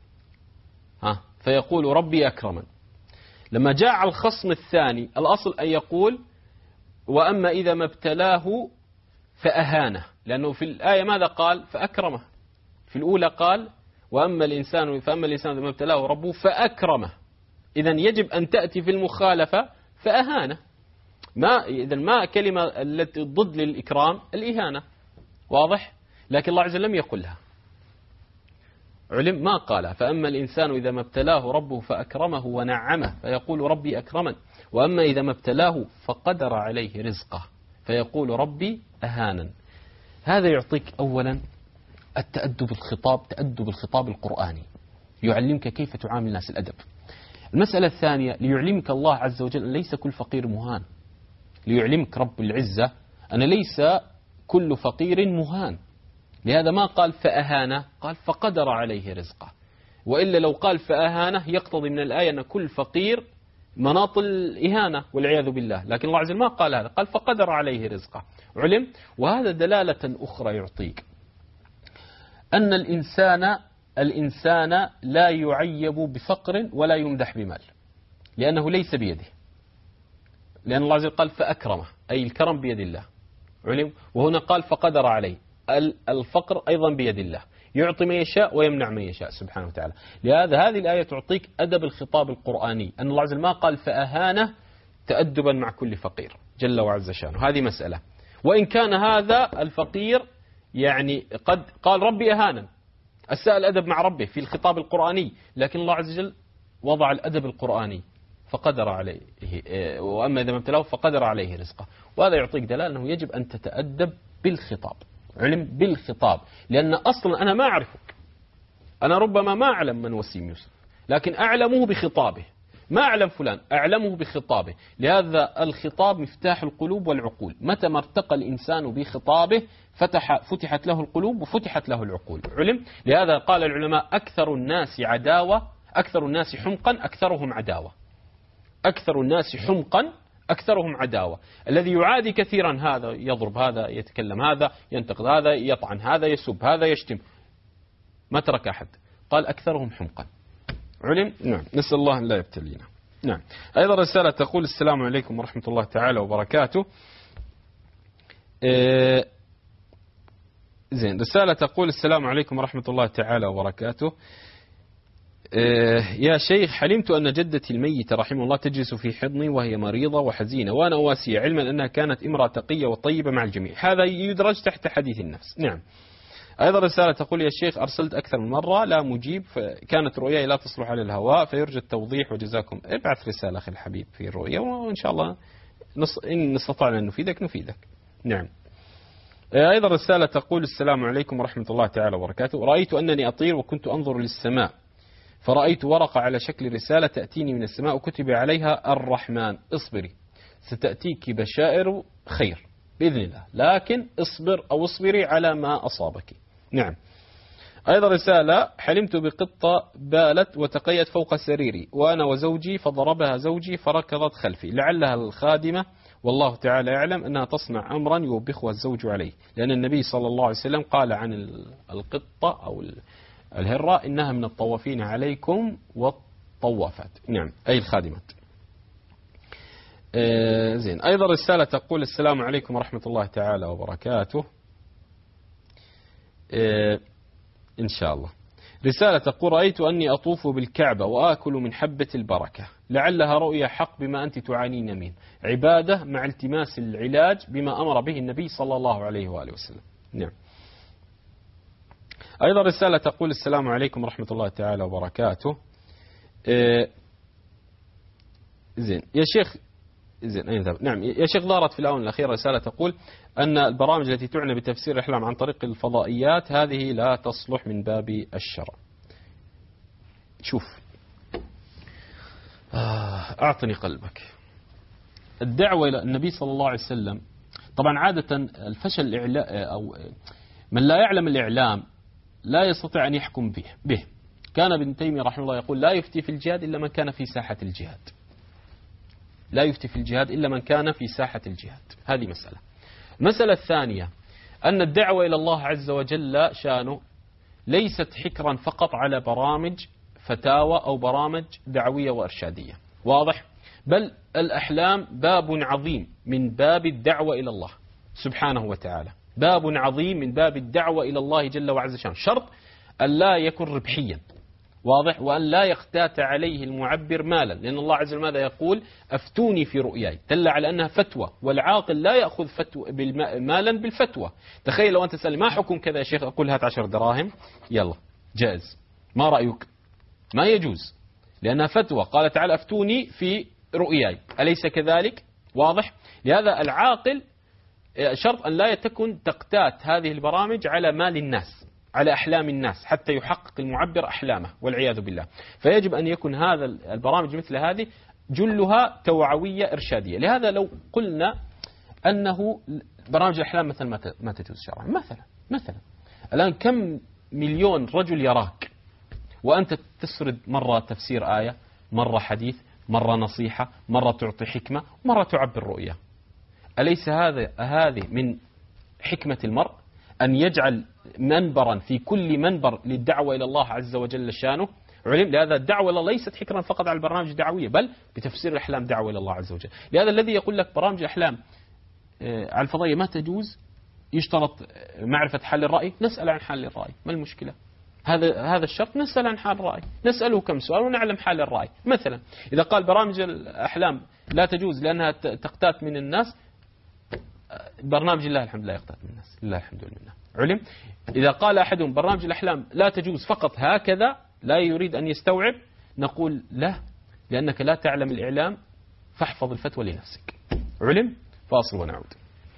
[SPEAKER 1] فيقول ربي أكرمن. لما جاء على الخصم الثاني الأصل أن يقول وأما إذا ما ابتلاه فأهانه، لأنه في الآية ماذا قال؟ فأكرمه. في الأولى قال فأما الإنسان إذا ما ابتلاه ربه فأكرمه. إذن يجب أن تأتي في المخالفة فأهانه. إذن ما كلمة التي ضد للإكرام الإهانة، واضح؟ لكن الله عز وجل لم يقلها، علم، ما قالها. فأما الإنسان إذا ما ابتلاه ربه فأكرمه ونعمه فيقول ربي أكرمن، وأما إذا ما ابتلاه فقدر عليه رزقه فيقول ربي أهانن. هذا يعطيك أولا تأدب الخطاب القرآني، يعلمك كيف تعامل الناس، الأدب. المسألة الثانية ليعلمك الله عز وجل أن ليس كل فقير مهان، ليعلمك رب العزة أن ليس كل فقير مهان. لهذا ما قال فأهانه، قال فقدر عليه رزقه. وإلا لو قال فأهانه يقتضي من الآية أن كل فقير مناط الإهانة والعياذ بالله، لكن الله عز وجل ما قال هذا، قال فقدر عليه رزقه، علم. وهذا دلالة أخرى يعطيك أن الإنسان لا يعيب بفقر ولا يمدح بمال، لأنه ليس بيده، لأن الله عز وجل قال فأكرمه، أي الكرم بيد الله، علم. وهنا قال فقدر عليه، الفقر أيضا بيد الله، يعطي من يشاء ويمنع من يشاء سبحانه وتعالى. لهذا هذه الآية تعطيك أدب الخطاب القرآني، أن الله عز وجل ما قال فأهانه تأدبا مع كل فقير جل وعز شانه. هذه مسألة. وإن كان هذا الفقير يعني قد قال ربي أهانا، أساء الأدب مع ربه في الخطاب القرآني، لكن الله عز وجل وضع الأدب القرآني فقدر عليه، وأما إذا ما ابتلاه فقدر عليه رزقه. وهذا يعطيك دلالة أنه يجب أن تتأدب بالخطاب، علم بالخطاب، لأن أصلا أنا ما أعرفك، أنا ربما ما أعلم من وسيم يوسف، لكن أعلمه بخطابه، ما أعلم فلان أعلمه بخطابه. لهذا الخطاب مفتاح القلوب والعقول، متى ما ارتقى الإنسان بخطابه فتحت له القلوب وفتحت له العقول. علم. لهذا قال العلماء أكثر الناس عداوة، أكثر الناس حمقا أكثرهم عداوة. أكثر الناس حمقا أكثرهم عداوة. الذي يعادي كثيرا هذا يضرب هذا، يتكلم هذا، ينتقد هذا، يطعن هذا، يسب هذا، يشتم، ما ترك أحد. قال أكثرهم حمقا. علم. نعم. نسأل الله أن لا يبتلينا. نعم. أيضا رسالة تقول السلام عليكم ورحمة الله تعالى وبركاته. زين. رسالة تقول السلام عليكم ورحمة الله تعالى وبركاته. يا شيخ، حلمت أن جدتي الميتة رحمه الله تجلس في حضني وهي مريضة وحزينة وأنا أواسية، علما أنها كانت امرأة تقية وطيبة مع الجميع. هذا يدرج تحت حديث النفس. نعم. أيضا رسالة تقول يا شيخ، أرسلت أكثر من مرة لا مجيب، كانت رؤياي لا تصلح على الهواء، فيرجى التوضيح وجزاكم. ابعث رسالة أخي الحبيب في الرؤيا وإن شاء الله إن استطعنا أن نفيدك. نعم. أيضا رسالة تقول السلام عليكم ورحمة الله تعالى وبركاته. رأيت أنني أطير وكنت أنظر للسماء، فرأيت ورقة على شكل رسالة تأتيني من السماء وكتب عليها الرحمن اصبري ستأتيك بشائر خير بإذن الله، لكن اصبر أو اصبري على ما أصابك. نعم. أيضا رسالة، حلمت بقطة بالت وتقيت فوق سريري وأنا وزوجي، فضربها زوجي فركضت خلفي، لعلها الخادمة والله تعالى يعلم أنها تصنع أمرا يوبخها الزوج عليه، لأن النبي صلى الله عليه وسلم قال عن القطة أو الهرة إنها من الطوافين عليكم والطوافات. نعم، أي الخادمات. زين. أيضا رسالة تقول السلام عليكم ورحمة الله تعالى وبركاته. إن شاء الله. رسالة تقول رأيت أني أطوف بالكعبة وآكل من حبة البركة، لعلها رؤيا حق بما أنت تعانين منه، عبادة مع التماس العلاج بما أمر به النبي صلى الله عليه وآله وسلم. نعم. أيضا رسالة تقول السلام عليكم ورحمة الله تعالى وبركاته. زين يا شيخ. زين. نعم يا شيخ، ظهرت في الآونة الأخيرة رسالة تقول أن البرامج التي تعنى بتفسير الأحلام عن طريق الفضائيات هذه لا تصلح من باب الشرع. شوف، أعطني قلبك. الدعوة إلى النبي صلى الله عليه وسلم، طبعا عادة الفشل أو من لا يعلم الإعلام لا يستطيع أن يحكم به. كان ابن تيمية رحمه الله يقول لا يفتي في الجهاد إلا من كان في ساحة الجهاد. لا يفتي في الجهاد إلا من كان في ساحة الجهاد. هذه مسألة. المسألة الثانية أن الدعوة إلى الله عز وجل شانه ليست حكرا فقط على برامج فتاوى أو برامج دعوية وإرشادية، واضح؟ بل الأحلام باب عظيم من باب الدعوة إلى الله سبحانه وتعالى، باب عظيم من باب الدعوة إلى الله جل وعز شانه، شرط أن لا يكن ربحيا، واضح؟ وأن لا يختات عليه المعبر مالا، لأن الله عز وجل ماذا يقول؟ أفتوني في رؤياي، دل على أنها فتوى، والعاقل لا يأخذ مالا بالفتوى. تخيل لو أنت تسأل ما حكم كذا يا شيخ، أقول هات 10 دراهم يلا جائز، ما رأيك؟ ما يجوز، لأنها فتوى. قال تعالى أفتوني في رؤياي، أليس كذلك؟ واضح؟ لهذا العاقل شرط أن لا تكن تقتات هذه البرامج على مال الناس، على أحلام الناس، حتى يحقق المعبر أحلامه والعياذ بالله. فيجب أن يكون هذا البرامج مثل هذه جلها توعوية إرشادية. لهذا لو قلنا أنه برامج الأحلام مثلا ما تجوز شرعا، مثلا الآن كم مليون رجل يراك وأنت تسرد مرة تفسير آية، مرة حديث، مرة نصيحة، مرة تعطي حكمة، مرة تعبر رؤية. أليس هذه من حكمة المرء أن يجعل منبرا في كل منبر للدعوة إلى الله عز وجل شانه؟ علم. لهذا الدعوة إلى الله ليست حكرا فقط على البرامج الدعوية، بل بتفسير الأحلام دعوة إلى الله عز وجل. لهذا الذي يقول لك برامج الأحلام على الفضائية ما تجوز، يشترط معرفة حل الرأي، نسأل عن حل الرأي، ما المشكلة؟ هذا الشرط، نسأل عن حال الرأي، نسأله كم سؤال ونعلم حال الرأي. مثلا إذا قال برامج الأحلام لا تجوز لأنها تقتات من الناس، برنامج الله الحمد لله يقتات من الناس، لله الحمد لله. علم؟ إذا قال أحدهم برنامج الأحلام لا تجوز فقط هكذا لا يريد أن يستوعب، نقول لا، لأنك لا تعلم الإعلام فاحفظ الفتوى لنفسك. علم؟ فاصل ونعود.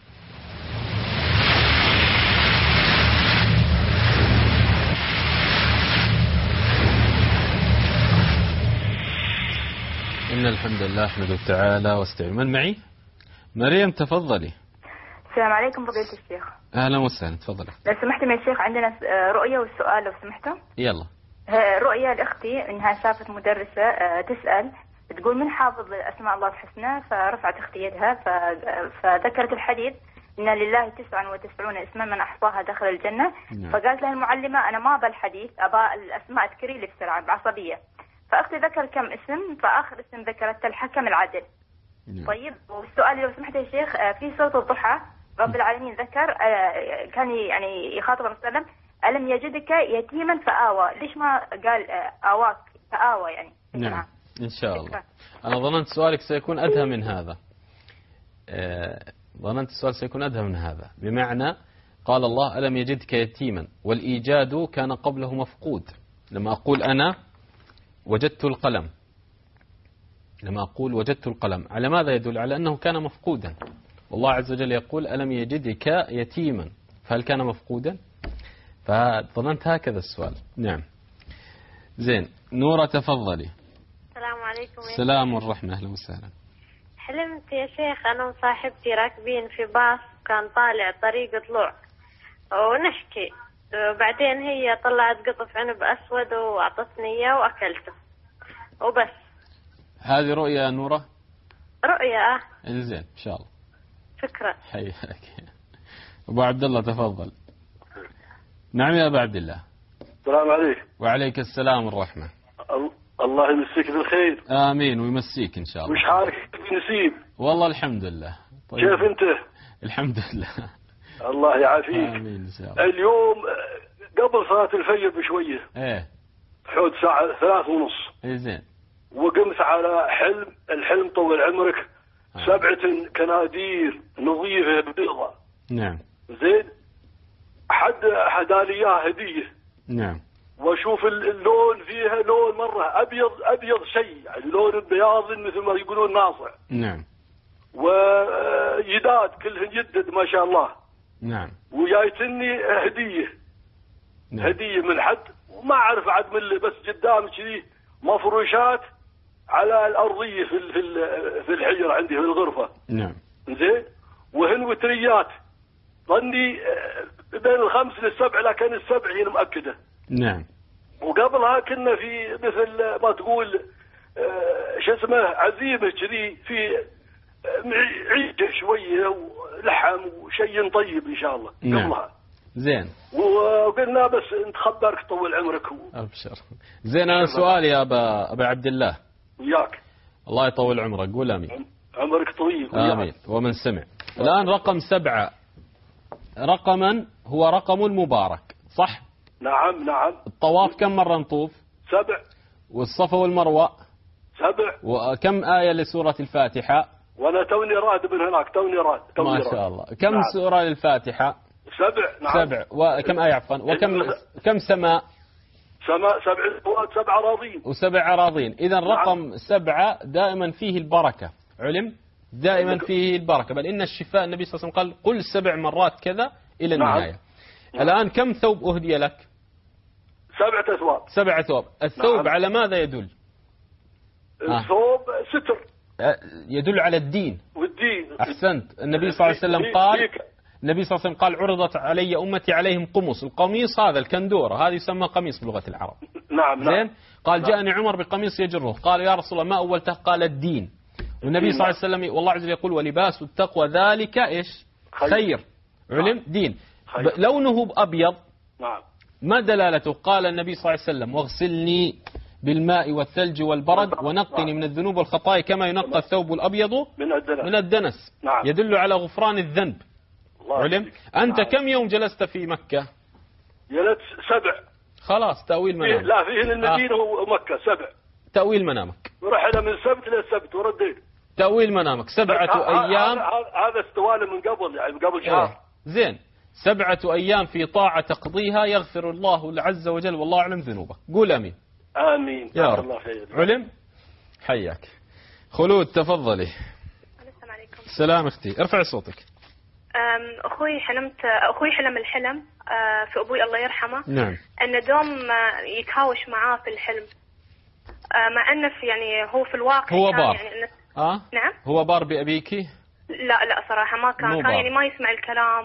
[SPEAKER 1] إن الحمد لله أحمده تعالى واستعين. من معي؟ مريم تفضلي.
[SPEAKER 4] السلام عليكم فضيلة الشيخ.
[SPEAKER 1] أهلا وسهلا، تفضلي.
[SPEAKER 4] لو سمحت يا شيخ عندنا رؤية والسؤال لو سمحتوا.
[SPEAKER 1] يلا.
[SPEAKER 4] رؤية لأختي إنها شافت مدرسة تسأل تقول من حافظ أسماء الله الحسنى، فرفعت أختي يدها فذكرت الحديث إن لله 99 اسما من أحصاها دخل الجنة. فقالت لها المعلمة أنا ما أبى الحديث، أبى الأسماء تذكري لي بسرعة بعصبية. فأختي ذكر كم اسم، فآخر اسم ذكرت الحكم العدل. طيب والسؤال لو سمحت يا شيخ، في سورة الضحى رب العالمين ذكر كان يعني يخاطب الرسول صلى الله عليه وسلم ألم يجدك يتيما فآوى، ليش ما قال آواك فآوى يعني؟
[SPEAKER 1] نعم إن شاء الله. أنا ظننت سؤالك سيكون أدهى من هذا، ظننت السؤال سيكون أدهى من هذا، بمعنى قال الله ألم يجدك يتيما، والإيجاد كان قبله مفقود. لما أقول أنا وجدت القلم، لما أقول وجدت القلم على ماذا يدل؟ على أنه كان مفقودا، والله عز وجل يقول ألم يجدك يتيما، فهل كان مفقودا؟ فظننت هكذا السؤال. نعم زين. نورة تفضلي.
[SPEAKER 2] السلام عليكم.
[SPEAKER 1] السلام والرحمة، أهلا وسهلا.
[SPEAKER 2] حلمت يا شيخ أنا وصاحبتي راكبين في باص كان طالع طريق طلوع ونحكي، وبعدين هي طلعت قطف عنب أسود وأعطتني إياه وأكلته وبس.
[SPEAKER 1] هذه رؤيا يا نورة؟
[SPEAKER 2] رؤيا.
[SPEAKER 1] إنزين إن شاء الله.
[SPEAKER 2] شكرا.
[SPEAKER 1] حياك. أبو عبد الله تفضل. نعم يا أبو عبد الله.
[SPEAKER 5] السلام عليكم.
[SPEAKER 1] وعليك السلام والرحمة.
[SPEAKER 5] الله يمسيك بالخير.
[SPEAKER 1] آمين ويمسيك إن شاء الله.
[SPEAKER 5] وش حالك نسيب؟
[SPEAKER 1] والله الحمد لله. طيب.
[SPEAKER 5] كيف أنت؟
[SPEAKER 1] الحمد لله.
[SPEAKER 5] الله يعافيك.
[SPEAKER 1] آمين إن شاء الله.
[SPEAKER 5] اليوم قبل صلاة الفجر بشوية.
[SPEAKER 1] إيه.
[SPEAKER 5] حول ساعة 3:30.
[SPEAKER 1] إيه زين.
[SPEAKER 5] وقمت على الحلم طول عمرك 7 كنادير نظيفة بيضة.
[SPEAKER 1] نعم.
[SPEAKER 5] زين. حد لي هدية.
[SPEAKER 1] نعم.
[SPEAKER 5] واشوف اللون فيها لون مرة ابيض شيء، يعني لون بياض مثل ما يقولون ناصع.
[SPEAKER 1] نعم.
[SPEAKER 5] ويداد كلهن يدد ما شاء الله.
[SPEAKER 1] نعم.
[SPEAKER 5] وجايتني هدية.
[SPEAKER 1] نعم.
[SPEAKER 5] هدية من حد وما اعرف عاد من اللي، بس قدام كذي مفروشات على الارضية في الحجرة عندي في الغرفة.
[SPEAKER 1] نعم.
[SPEAKER 5] زين. وهن وتريات ظني بين 5 ل7، لكن ال7 هي مؤكدة.
[SPEAKER 1] نعم.
[SPEAKER 5] وقبلها كنا في مثل ما تقول شو اسمه عزيمة كذي، في عيدة شوية ولحم وشيء طيب إن شاء الله.
[SPEAKER 1] نعم.
[SPEAKER 5] قبلها
[SPEAKER 1] زين.
[SPEAKER 5] وقلنا بس انت خبرك طول عمرك.
[SPEAKER 1] أبشر. زين. أنا سؤالي يا أبا عبد الله.
[SPEAKER 5] وياك.
[SPEAKER 1] الله يطول عمرك. قول آمين.
[SPEAKER 5] عمرك طويل.
[SPEAKER 1] آمين ومن سمع. الآن رقم 7 رقما هو رقم المبارك صح؟
[SPEAKER 5] نعم.
[SPEAKER 1] الطواف كم مرة نطوف؟
[SPEAKER 5] 7.
[SPEAKER 1] والصفا والمروة
[SPEAKER 5] 7.
[SPEAKER 1] وكم آية لسورة الفاتحة؟
[SPEAKER 5] وأنا توني راد من هناك، توني راد.
[SPEAKER 1] ما شاء الله. كم نعم. سورة للفاتحة؟
[SPEAKER 5] 7. نعم.
[SPEAKER 1] 7. وكم آية عفوا؟ كم سماء؟
[SPEAKER 5] 7 أراضين.
[SPEAKER 1] و7 أراضين. إذا رقم 7 دائما فيه البركة. علم؟ دائما فيه البركة، بل إن الشفاء النبي صلى الله عليه وسلم قال قل 7 مرات كذا إلى النهاية. نعم. الآن كم ثوب أهدي لك؟
[SPEAKER 5] 7 أثواب.
[SPEAKER 1] 7 ثواب. الثوب نعم. على ماذا يدل؟
[SPEAKER 5] الثوب ستر.
[SPEAKER 1] يدل على الدين
[SPEAKER 5] والدين.
[SPEAKER 1] أحسنت. النبي صلى الله عليه وسلم قال، النبي صلى الله عليه وسلم قال عرضت علي أمتي عليهم قمص. القميص هذا الكندورة هذه يسمى قميص بلغة العرب.
[SPEAKER 5] نعم.
[SPEAKER 1] زين. قال جاءني عمر بقميص يجره، قال يا رسول الله ما أولته؟ قال الدين. والنبي صلى الله عليه وسلم والله عز وجل يقول ولباس التقوى ذلك إيش؟ خير. علم.
[SPEAKER 5] نعم.
[SPEAKER 1] دين. لونه أبيض.
[SPEAKER 5] نعم.
[SPEAKER 1] ما دلالته؟ قال النبي صلى الله عليه وسلم واغسلني بالماء والثلج والبرد ونقني من الذنوب والخطايا كما ينقى الثوب الأبيض من الدنس.
[SPEAKER 5] نعم.
[SPEAKER 1] يدل على غفران الذنب. علم. أنت كم يوم جلست في مكة؟
[SPEAKER 5] جلست 7.
[SPEAKER 1] خلاص تأويل منامك.
[SPEAKER 5] لا فيه المدينة ومكة 7.
[SPEAKER 1] تأويل منامك.
[SPEAKER 5] رحلة من السبت للسبت ورديت.
[SPEAKER 1] تأويل منامك 7 أيام.
[SPEAKER 5] هذا استوالي من قبل، يعني من قبل شهر.
[SPEAKER 1] زين. 7 أيام في طاعة تقضيها يغفر الله عز وجل والله أعلم ذنوبه. قول أمين.
[SPEAKER 5] آمين
[SPEAKER 1] يا رب.
[SPEAKER 5] الله خير.
[SPEAKER 1] علم. حياك. خلود تفضلي.
[SPEAKER 2] السلام عليكم.
[SPEAKER 1] السلام أختي، ارفع صوتك.
[SPEAKER 2] أخوي حلم الحلم في أبوي الله يرحمه.
[SPEAKER 1] نعم.
[SPEAKER 2] أن دوم يتهاوش معاه في الحلم، مع أنه يعني هو في الواقع
[SPEAKER 1] هو
[SPEAKER 2] كان
[SPEAKER 1] بار.
[SPEAKER 2] يعني
[SPEAKER 1] نعم. هو بار بأبيكي؟
[SPEAKER 2] لا صراحة ما كان يعني ما يسمع الكلام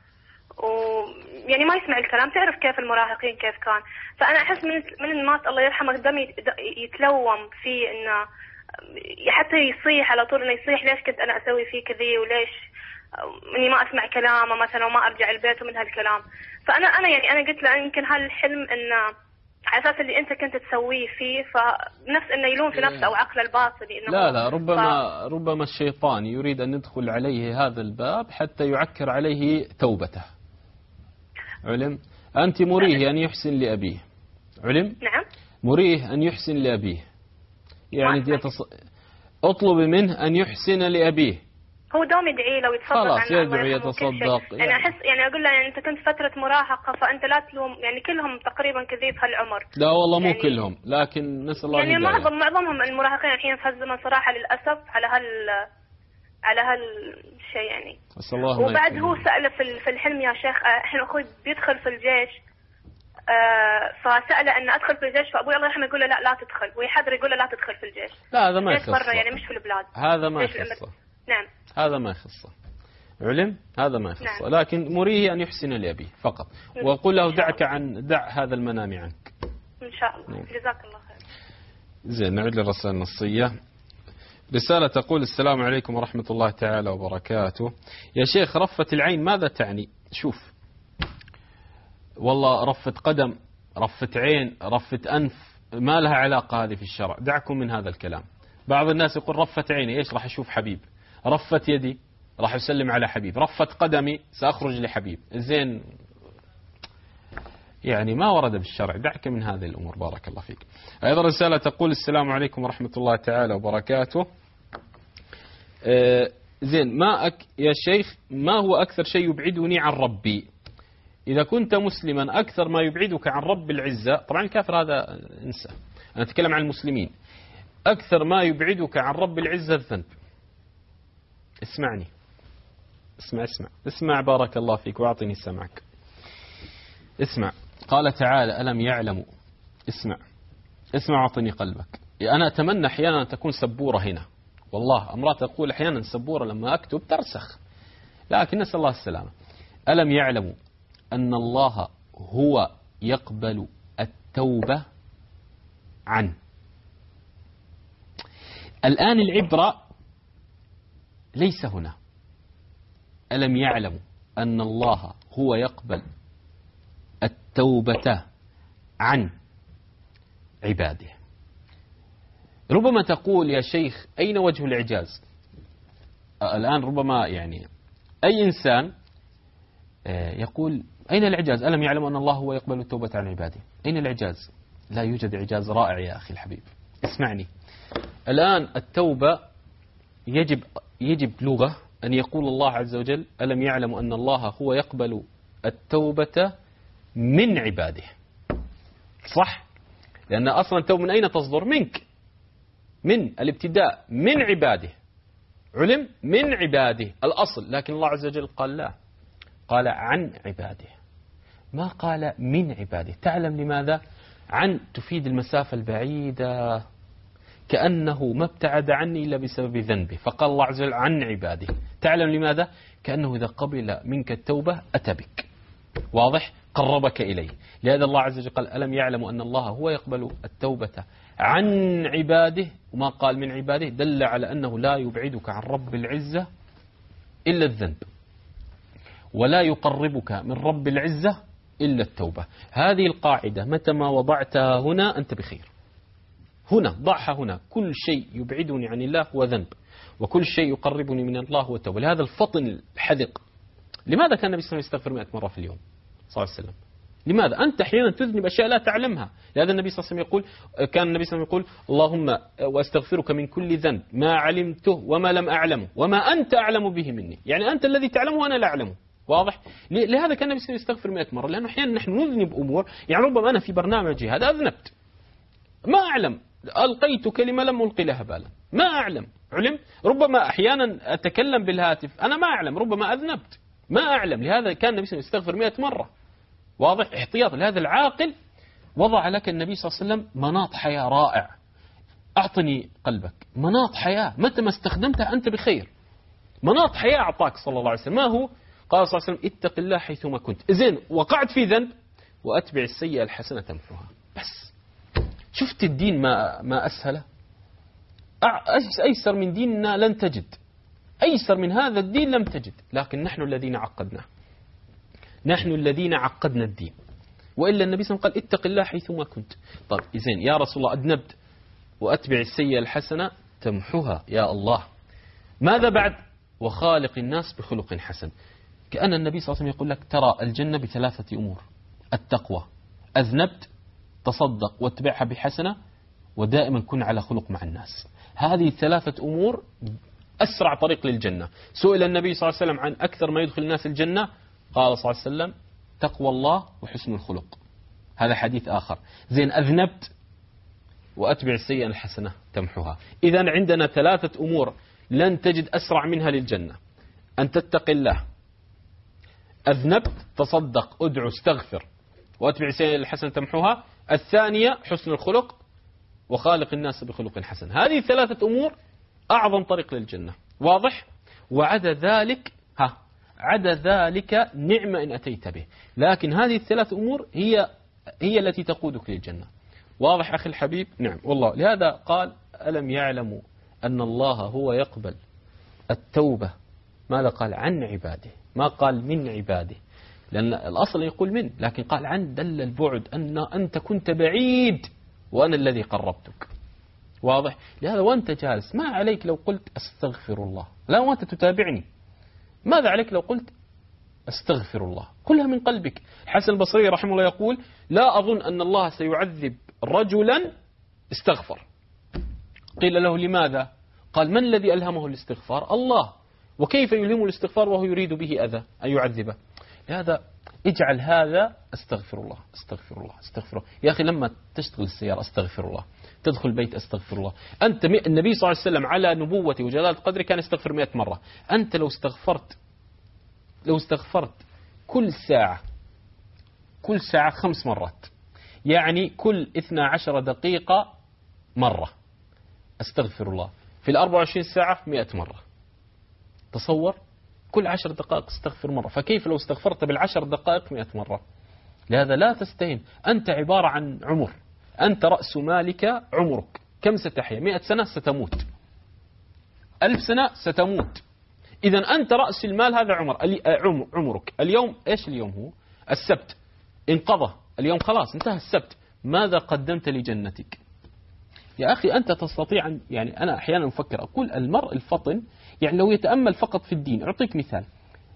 [SPEAKER 2] يعني ما يسمع الكلام. تعرف كيف المراهقين كيف كان. فأنا أحس من الناس الله يرحمه دم يتلوم فيه، إنه حتى يصيح على طول، إنه يصيح ليش كنت أنا أسوي فيه كذي، وليش إني ما أسمع كلامه مثلا وما أرجع البيت ومن هالكلام. أنا قلت له يمكن هالحلم إنه على أساس اللي أنت كنت تسويه فيه، فنفس إنه يلوم في نفسه أو عقله الباطني إنه
[SPEAKER 1] لا ربما الشيطان يريد أن يدخل عليه هذا الباب حتى يعكر عليه توبته. علم. أنت مريه أن يحسن لأبيه. علم.
[SPEAKER 2] نعم.
[SPEAKER 1] مريه أن يحسن لأبيه، يعني اطلب منه أن يحسن لأبيه.
[SPEAKER 2] هو دوم يدعي له ويتصدق،
[SPEAKER 1] خلاص يدعو يتصدق.
[SPEAKER 2] يعني أحس يعني أقول له يعني أنت كنت فترة مراهقة، فأنت لا تلوم يعني كلهم تقريبا كذي في هالعمر.
[SPEAKER 1] لا والله مو
[SPEAKER 2] يعني
[SPEAKER 1] كلهم، لكن نسأل الله
[SPEAKER 2] يعني
[SPEAKER 1] الهداية.
[SPEAKER 2] معظمهم المراهقين الحين في هالزمن صراحة للأسف على هالشيء يعني.
[SPEAKER 1] أسأل الله.
[SPEAKER 2] وبعد هو سأله في الحلم يا شيخ، الحين أخوي بيدخل في الجيش، فسأله أن أدخل في الجيش، فأبوي الله يرحمه يقول له لا تدخل، ويحذر يقول له لا تدخل في الجيش.
[SPEAKER 1] لا هذا ما يخصه
[SPEAKER 2] برا يعني مش في البلاد.
[SPEAKER 1] هذا ما يخصه.
[SPEAKER 2] نعم.
[SPEAKER 1] هذا ما يخصه. علم. هذا ما يخصه.
[SPEAKER 2] نعم.
[SPEAKER 1] لكن مريه أن يحسن لأبيه فقط، وقل له دع هذا المنام عنك.
[SPEAKER 2] إن شاء الله. جزاك الله خير.
[SPEAKER 1] زين، نعود للرسالة النصية. رسالة تقول: السلام عليكم ورحمة الله تعالى وبركاته. يا شيخ، رفة العين ماذا تعني؟ شوف، والله رفة قدم، رفة عين، رفة أنف، ما لها علاقة هذه في الشرع. دعكم من هذا الكلام. بعض الناس يقول رفة عيني إيش؟ راح أشوف حبيب. رفة يدي راح أسلم على حبيب. رفة قدمي سأخرج لحبيب. زين، يعني ما ورد بالشرع. دعك من هذه الأمور بارك الله فيك. أيضا رسالة تقول: السلام عليكم ورحمة الله تعالى وبركاته. زين، يا شيخ، ما هو أكثر شيء يبعدني عن ربي؟ إذا كنت مسلما أكثر ما يبعدك عن رب العزة، طبعا الكافر هذا انسى، أنا أتكلم عن المسلمين. أكثر ما يبعدك عن رب العزة الذنب. اسمعني، اسمع بارك الله فيك وأعطني سمعك. اسمع، قال تعالى: ألم يعلموا. اسمع واعطني قلبك. أنا أتمنى أحيانا أن تكون سبورة هنا، والله أمرات أقول أحيانا سبورة لما أكتب ترسخ، لكن نسأل الله السلامة. ألم يعلموا أن الله هو يقبل التوبة عنه. الآن العبرة ليس هنا. ألم يعلموا أن الله هو يقبل التوبة عن عباده. ربما تقول يا شيخ أين وجه الإعجاز؟ الآن ربما يعني أي إنسان يقول أين الإعجاز؟ ألم يعلم أن الله هو يقبل التوبة عن عباده. أين الإعجاز؟ لا يوجد إعجاز رائع يا أخي الحبيب. اسمعني، الآن التوبة يجب لغة أن يقول الله عز وجل: ألم يعلم أن الله هو يقبل التوبة من عباده. صح؟ لأن أصلا التوبة من أين تصدر؟ منك، من الابتداء، من عباده. علم من عباده الأصل، لكن الله عز وجل قال لا، قال عن عباده، ما قال من عباده. تعلم لماذا؟ عن تفيد المسافة البعيدة، كأنه ما ابتعد عني إلا بسبب ذنبه، فقال الله عز وجل عن عباده. تعلم لماذا؟ كأنه إذا قبل منك التوبة أتى بك، واضح؟ قربك إليه. لهذا الله عز وجل قال: ألم يعلم أن الله هو يقبل التوبة عن عباده، وما قال من عباده، دل على أنه لا يبعدك عن رب العزة إلا الذنب، ولا يقربك من رب العزة إلا التوبة. هذه القاعدة متى ما وضعتها هنا أنت بخير. هنا ضعها هنا. كل شيء يبعدني عن الله هو ذنب، وكل شيء يقربني من الله هو التوبة. لهذا الفطن الحذق. لماذا كان النبي صلى الله عليه وسلم يستغفر 100 مرة في اليوم صلى الله عليه وسلم؟ لماذا؟ أنت أحيانا تذنب أشياء لا تعلمها. لهذا النبي صلى الله عليه وسلم يقول، كان النبي صلى الله عليه وسلم يقول: اللهم وأستغفرك من كل ذنب ما علمته وما لم أعلمه وما أنت أعلم به مني. يعني أنت الذي تعلمه وأنا لا أعلمه. واضح؟ لهذا كان النبي يستغفر 100 مرة، لأنه أحيانا نحن نذنب أمور، يعني ربما أنا في برنامجي هذا أذنبت ما أعلم، ألقيت كلمة لم ألقي لها بالا، ما أعلم، علم. ربما أحيانا أتكلم بالهاتف أنا ما أعلم، ربما أذنبت ما أعلم، لهذا كان النبي يستغفر 100 مرة. واضح؟ احتياط لهذا العاقل. وضع لك النبي صلى الله عليه وسلم مناط حياة رائع. أعطني قلبك، مناط حياة متى ما استخدمتها أنت بخير. مناط حياة أعطاك صلى الله عليه وسلم. ما هو؟ قال صلى الله عليه وسلم اتق الله حيثما كنت. زين وقعت في ذنب وأتبع السيئة الحسنة تمحوها. بس شفت الدين ما أسهله. أيسر من ديننا لن تجد، أيسر من هذا الدين لم تجد، لكن نحن الذين عقدناه، نحن الذين عقدنا الدين. وإلا النبي صلى الله عليه وسلم قال اتق الله حيثما كنت. طيب زين يا رسول الله أذنبت وأتبع السيئة الحسنة تمحوها، يا الله ماذا بعد؟ وخالق الناس بخلق حسن. كأن النبي صلى الله عليه وسلم يقول لك ترى الجنة بثلاثة أمور: التقوى، أذنبت تصدق واتبعها بحسنة، ودائما كن على خلق مع الناس. هذه الثلاثة أمور أسرع طريق للجنة. سئل النبي صلى الله عليه وسلم عن أكثر ما يدخل الناس الجنة، قال صلى الله عليه وسلم تقوى الله وحسن الخلق. هذا حديث آخر. زين أذنبت وأتبع السيئة الحسنة تمحوها. إذا عندنا ثلاثة أمور لن تجد أسرع منها للجنة: أن تتقي الله، أذنبت تصدق أدعو استغفر وأتبع السيئة الحسنة تمحوها، الثانية حسن الخلق وخالق الناس بخلق حسن. هذه ثلاثة أمور أعظم طريق للجنة. واضح؟ وعدا ذلك عدا ذلك نعمة إن أتيت به، لكن هذه الثلاث أمور هي التي تقودك للجنة. واضح أخي الحبيب؟ نعم والله. لهذا قال ألم يعلموا أن الله هو يقبل التوبة، ماذا قال؟ عن عباده، ما قال من عباده، لأن الأصل يقول من، لكن قال عن، دل البعد أن أنت كنت بعيد وأنا الذي قربتك. واضح؟ لهذا وأنت جالس ما عليك لو قلت أستغفر الله، لا وأنت تتابعني، ماذا عليك لو قلت أستغفر الله؟ قلها من قلبك. حسن البصري رحمه الله يقول لا أظن أن الله سيعذب رجلا استغفر. قيل له لماذا؟ قال من الذي ألهمه الاستغفار؟ الله. وكيف يلهمه الاستغفار وهو يريد به أذى أن يعذبه؟ لهذا اجعل هذا أستغفر الله أستغفر الله أستغفر الله. يا أخي لما تشتغل السيارة أستغفر الله، تدخل البيت أستغفر الله. أنت النبي صلى الله عليه وسلم على نبوته وجلالة قدره كان يستغفر 100 مرة. أنت لو استغفرت كل ساعة 5 مرات، يعني كل 12 دقيقة مرة أستغفر الله، في 24 ساعة 100 مرة. تصور كل 10 دقائق استغفر مرة، فكيف لو استغفرت بال10 دقائق 100 مرة؟ لهذا لا تستهين. أنت عبارة عن عمر، أنت رأس مالك عمرك. كم ستحيا؟ 100 سنة ستموت، 1000 سنة ستموت. إذا أنت رأس المال، هذا عمرك. اليوم إيش اليوم؟ هو السبت، انقضى اليوم، خلاص انتهى السبت. ماذا قدمت لجنتك؟ يا أخي أنت تستطيع يعني أنا أحيانا أفكر أقول المرء الفطن يعني لو يتأمل فقط في الدين. أعطيك مثال: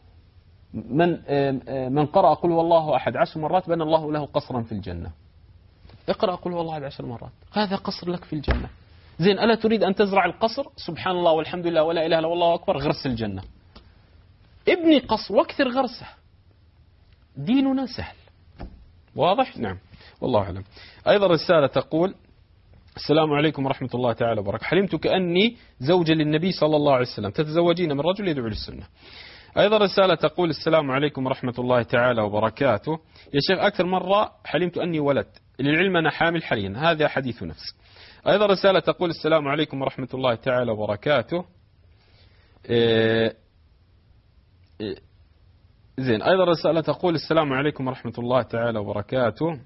[SPEAKER 1] من قرأ قل هو الله أحد 10 مرات بنى الله له قصرا في الجنة. اقرأ قل هو الله أحد 10 مرات، هذا قصر لك في الجنة. زين ألا تريد أن تزرع القصر؟ سبحان الله والحمد لله ولا إله إلا الله أكبر، غرس الجنة. ابني قصر واكثر غرسه. ديننا سهل. واضح؟ نعم والله أعلم. أيضا رسالة تقول السلام عليكم ورحمة الله تعالى وبركاته. حلمت كأني زوجة للنبي صلى الله عليه وسلم، تتزوجين من رجل يدعو للسنة. أيضا رسالة تقول السلام عليكم ورحمة الله تعالى وبركاته. يا شيخ أكثر مرة حلمت أني ولد، للعلم أنا حامل حاليا، هذا حديث نفس. أيضا رسالة تقول السلام عليكم ورحمة الله تعالى وبركاته. زين. أيضا رسالة تقول السلام عليكم ورحمة الله تعالى وبركاته.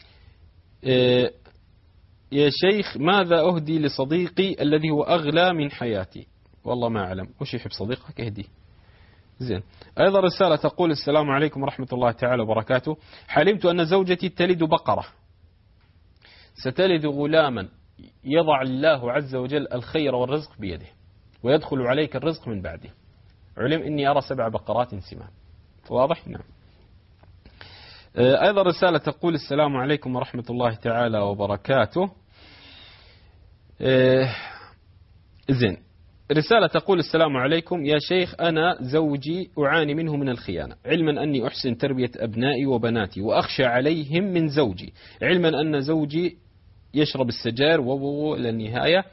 [SPEAKER 1] يا شيخ ماذا أهدي لصديقي الذي هو أغلى من حياتي؟ والله ما أعلم وش يحب صديقك اهدي. زين. أيضا رسالة تقول السلام عليكم ورحمة الله تعالى وبركاته. حلمت أن زوجتي تلد بقرة، ستلد غلاما يضع الله عز وجل الخير والرزق بيده ويدخل عليك الرزق من بعده. علم إني أرى 7 بقرات سمان. واضح؟ نعم. أيضا رسالة تقول السلام عليكم ورحمة الله تعالى وبركاته. زين. رسالة تقول السلام عليكم يا شيخ، أنا زوجي أعاني منه من الخيانة، علما أني أحسن تربية أبنائي وبناتي وأخشى عليهم من زوجي، علما أن زوجي يشرب السجاير إلى النهاية،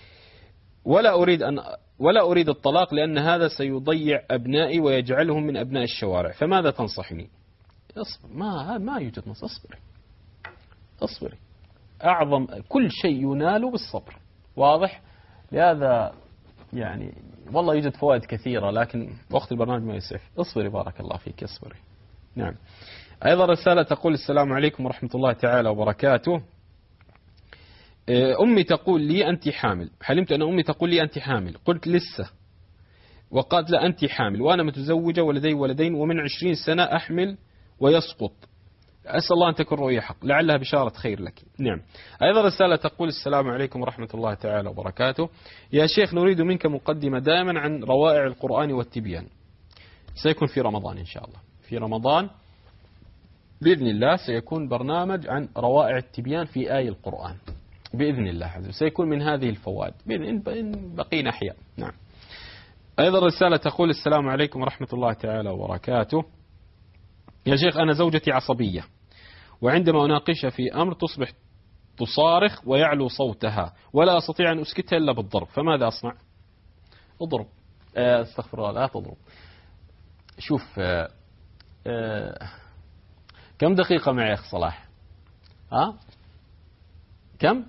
[SPEAKER 1] ولا أريد الطلاق لأن هذا سيضيع أبنائي ويجعلهم من أبناء الشوارع، فماذا تنصحني؟ اصبر، ما يوجد نص، اصبري. أعظم كل شيء ينال بالصبر، واضح؟ لهذا يعني والله يوجد فوائد كثيرة، لكن وقت البرنامج ما يسعف. اصبري بارك الله فيك، اصبري. نعم. أيضا رسالة تقول السلام عليكم ورحمة الله تعالى وبركاته. أمي تقول لي أنت حامل، حلمت أن أمي تقول لي أنت حامل، قلت لسه، وقالت لا أنت حامل، وأنا متزوجة ولدي ولدين ومن 20 سنة أحمل ويسقط، أسأل الله أن تكون رؤيا حق، لعلها بشارة خير لك. نعم. أيضا رسالة تقول السلام عليكم ورحمة الله تعالى وبركاته. يا شيخ نريد منك مقدمة دائما عن روائع القرآن والتبيان، سيكون في رمضان إن شاء الله، في رمضان بإذن الله سيكون برنامج عن روائع التبيان في آي القرآن بإذن الله عز وجل، سيكون من هذه الفوائد إن بقينا أحياء. نعم. أيضا رسالة تقول السلام عليكم ورحمة الله تعالى وبركاته. يا شيخ أنا زوجتي عصبية، وعندما أناقشها في أمر تصبح تصارخ ويعلو صوتها، ولا أستطيع أن أسكتها إلا بالضرب، فماذا أصنع؟ اضرب. استغفر الله، لا تضرب. شوف، كم دقيقة معي يا أخ صلاح؟ كم؟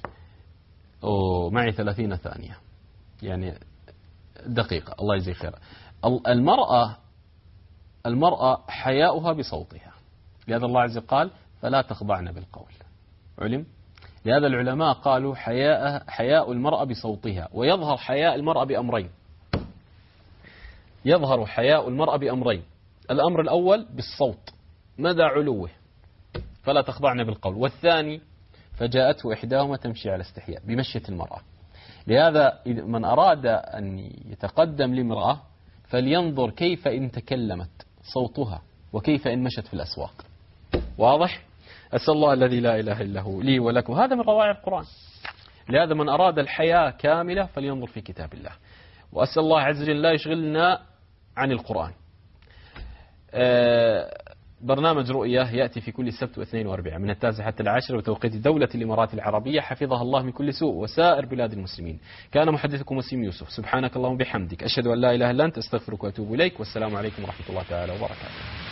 [SPEAKER 1] معي 30 ثانية، يعني دقيقة. الله يجزي خير. المرأة حياؤها بصوتها، لهذا الله عز وجل قال فلا تخضعن بالقول، علم؟ لهذا العلماء قالوا حياء المرأة بصوتها، ويظهر حياء المرأة بأمرين، يظهر حياء المرأة بأمرين. الأمر الأول بالصوت مدى علوه فلا تخضعن بالقول، والثاني فجاءته إحداهما تمشي على استحياء بمشية المرأة. لهذا من أراد أن يتقدم لامرأة فلينظر كيف إن تكلمت صوتها وكيف إن مشت في الأسواق، واضح؟ أسأل الله الذي لا إله إلا هو لي ولكم، هذا من روائع القرآن. لهذا من أراد الحياة كاملة فلينظر في كتاب الله، وأسأل الله عز وجل لا يشغلنا عن القرآن. برنامج رؤية يأتي في كل سبت واثنين واربعاء من 9 حتى 10 بتوقيت دولة الإمارات العربية، حفظها الله من كل سوء وسائر بلاد المسلمين. كان محدثكم وسيم يوسف، سبحانك اللهم وبحمدك، أشهد أن لا إله إلا أنت، أستغفرك وأتوب إليك، والسلام عليكم ورحمة الله تعالى وبركاته.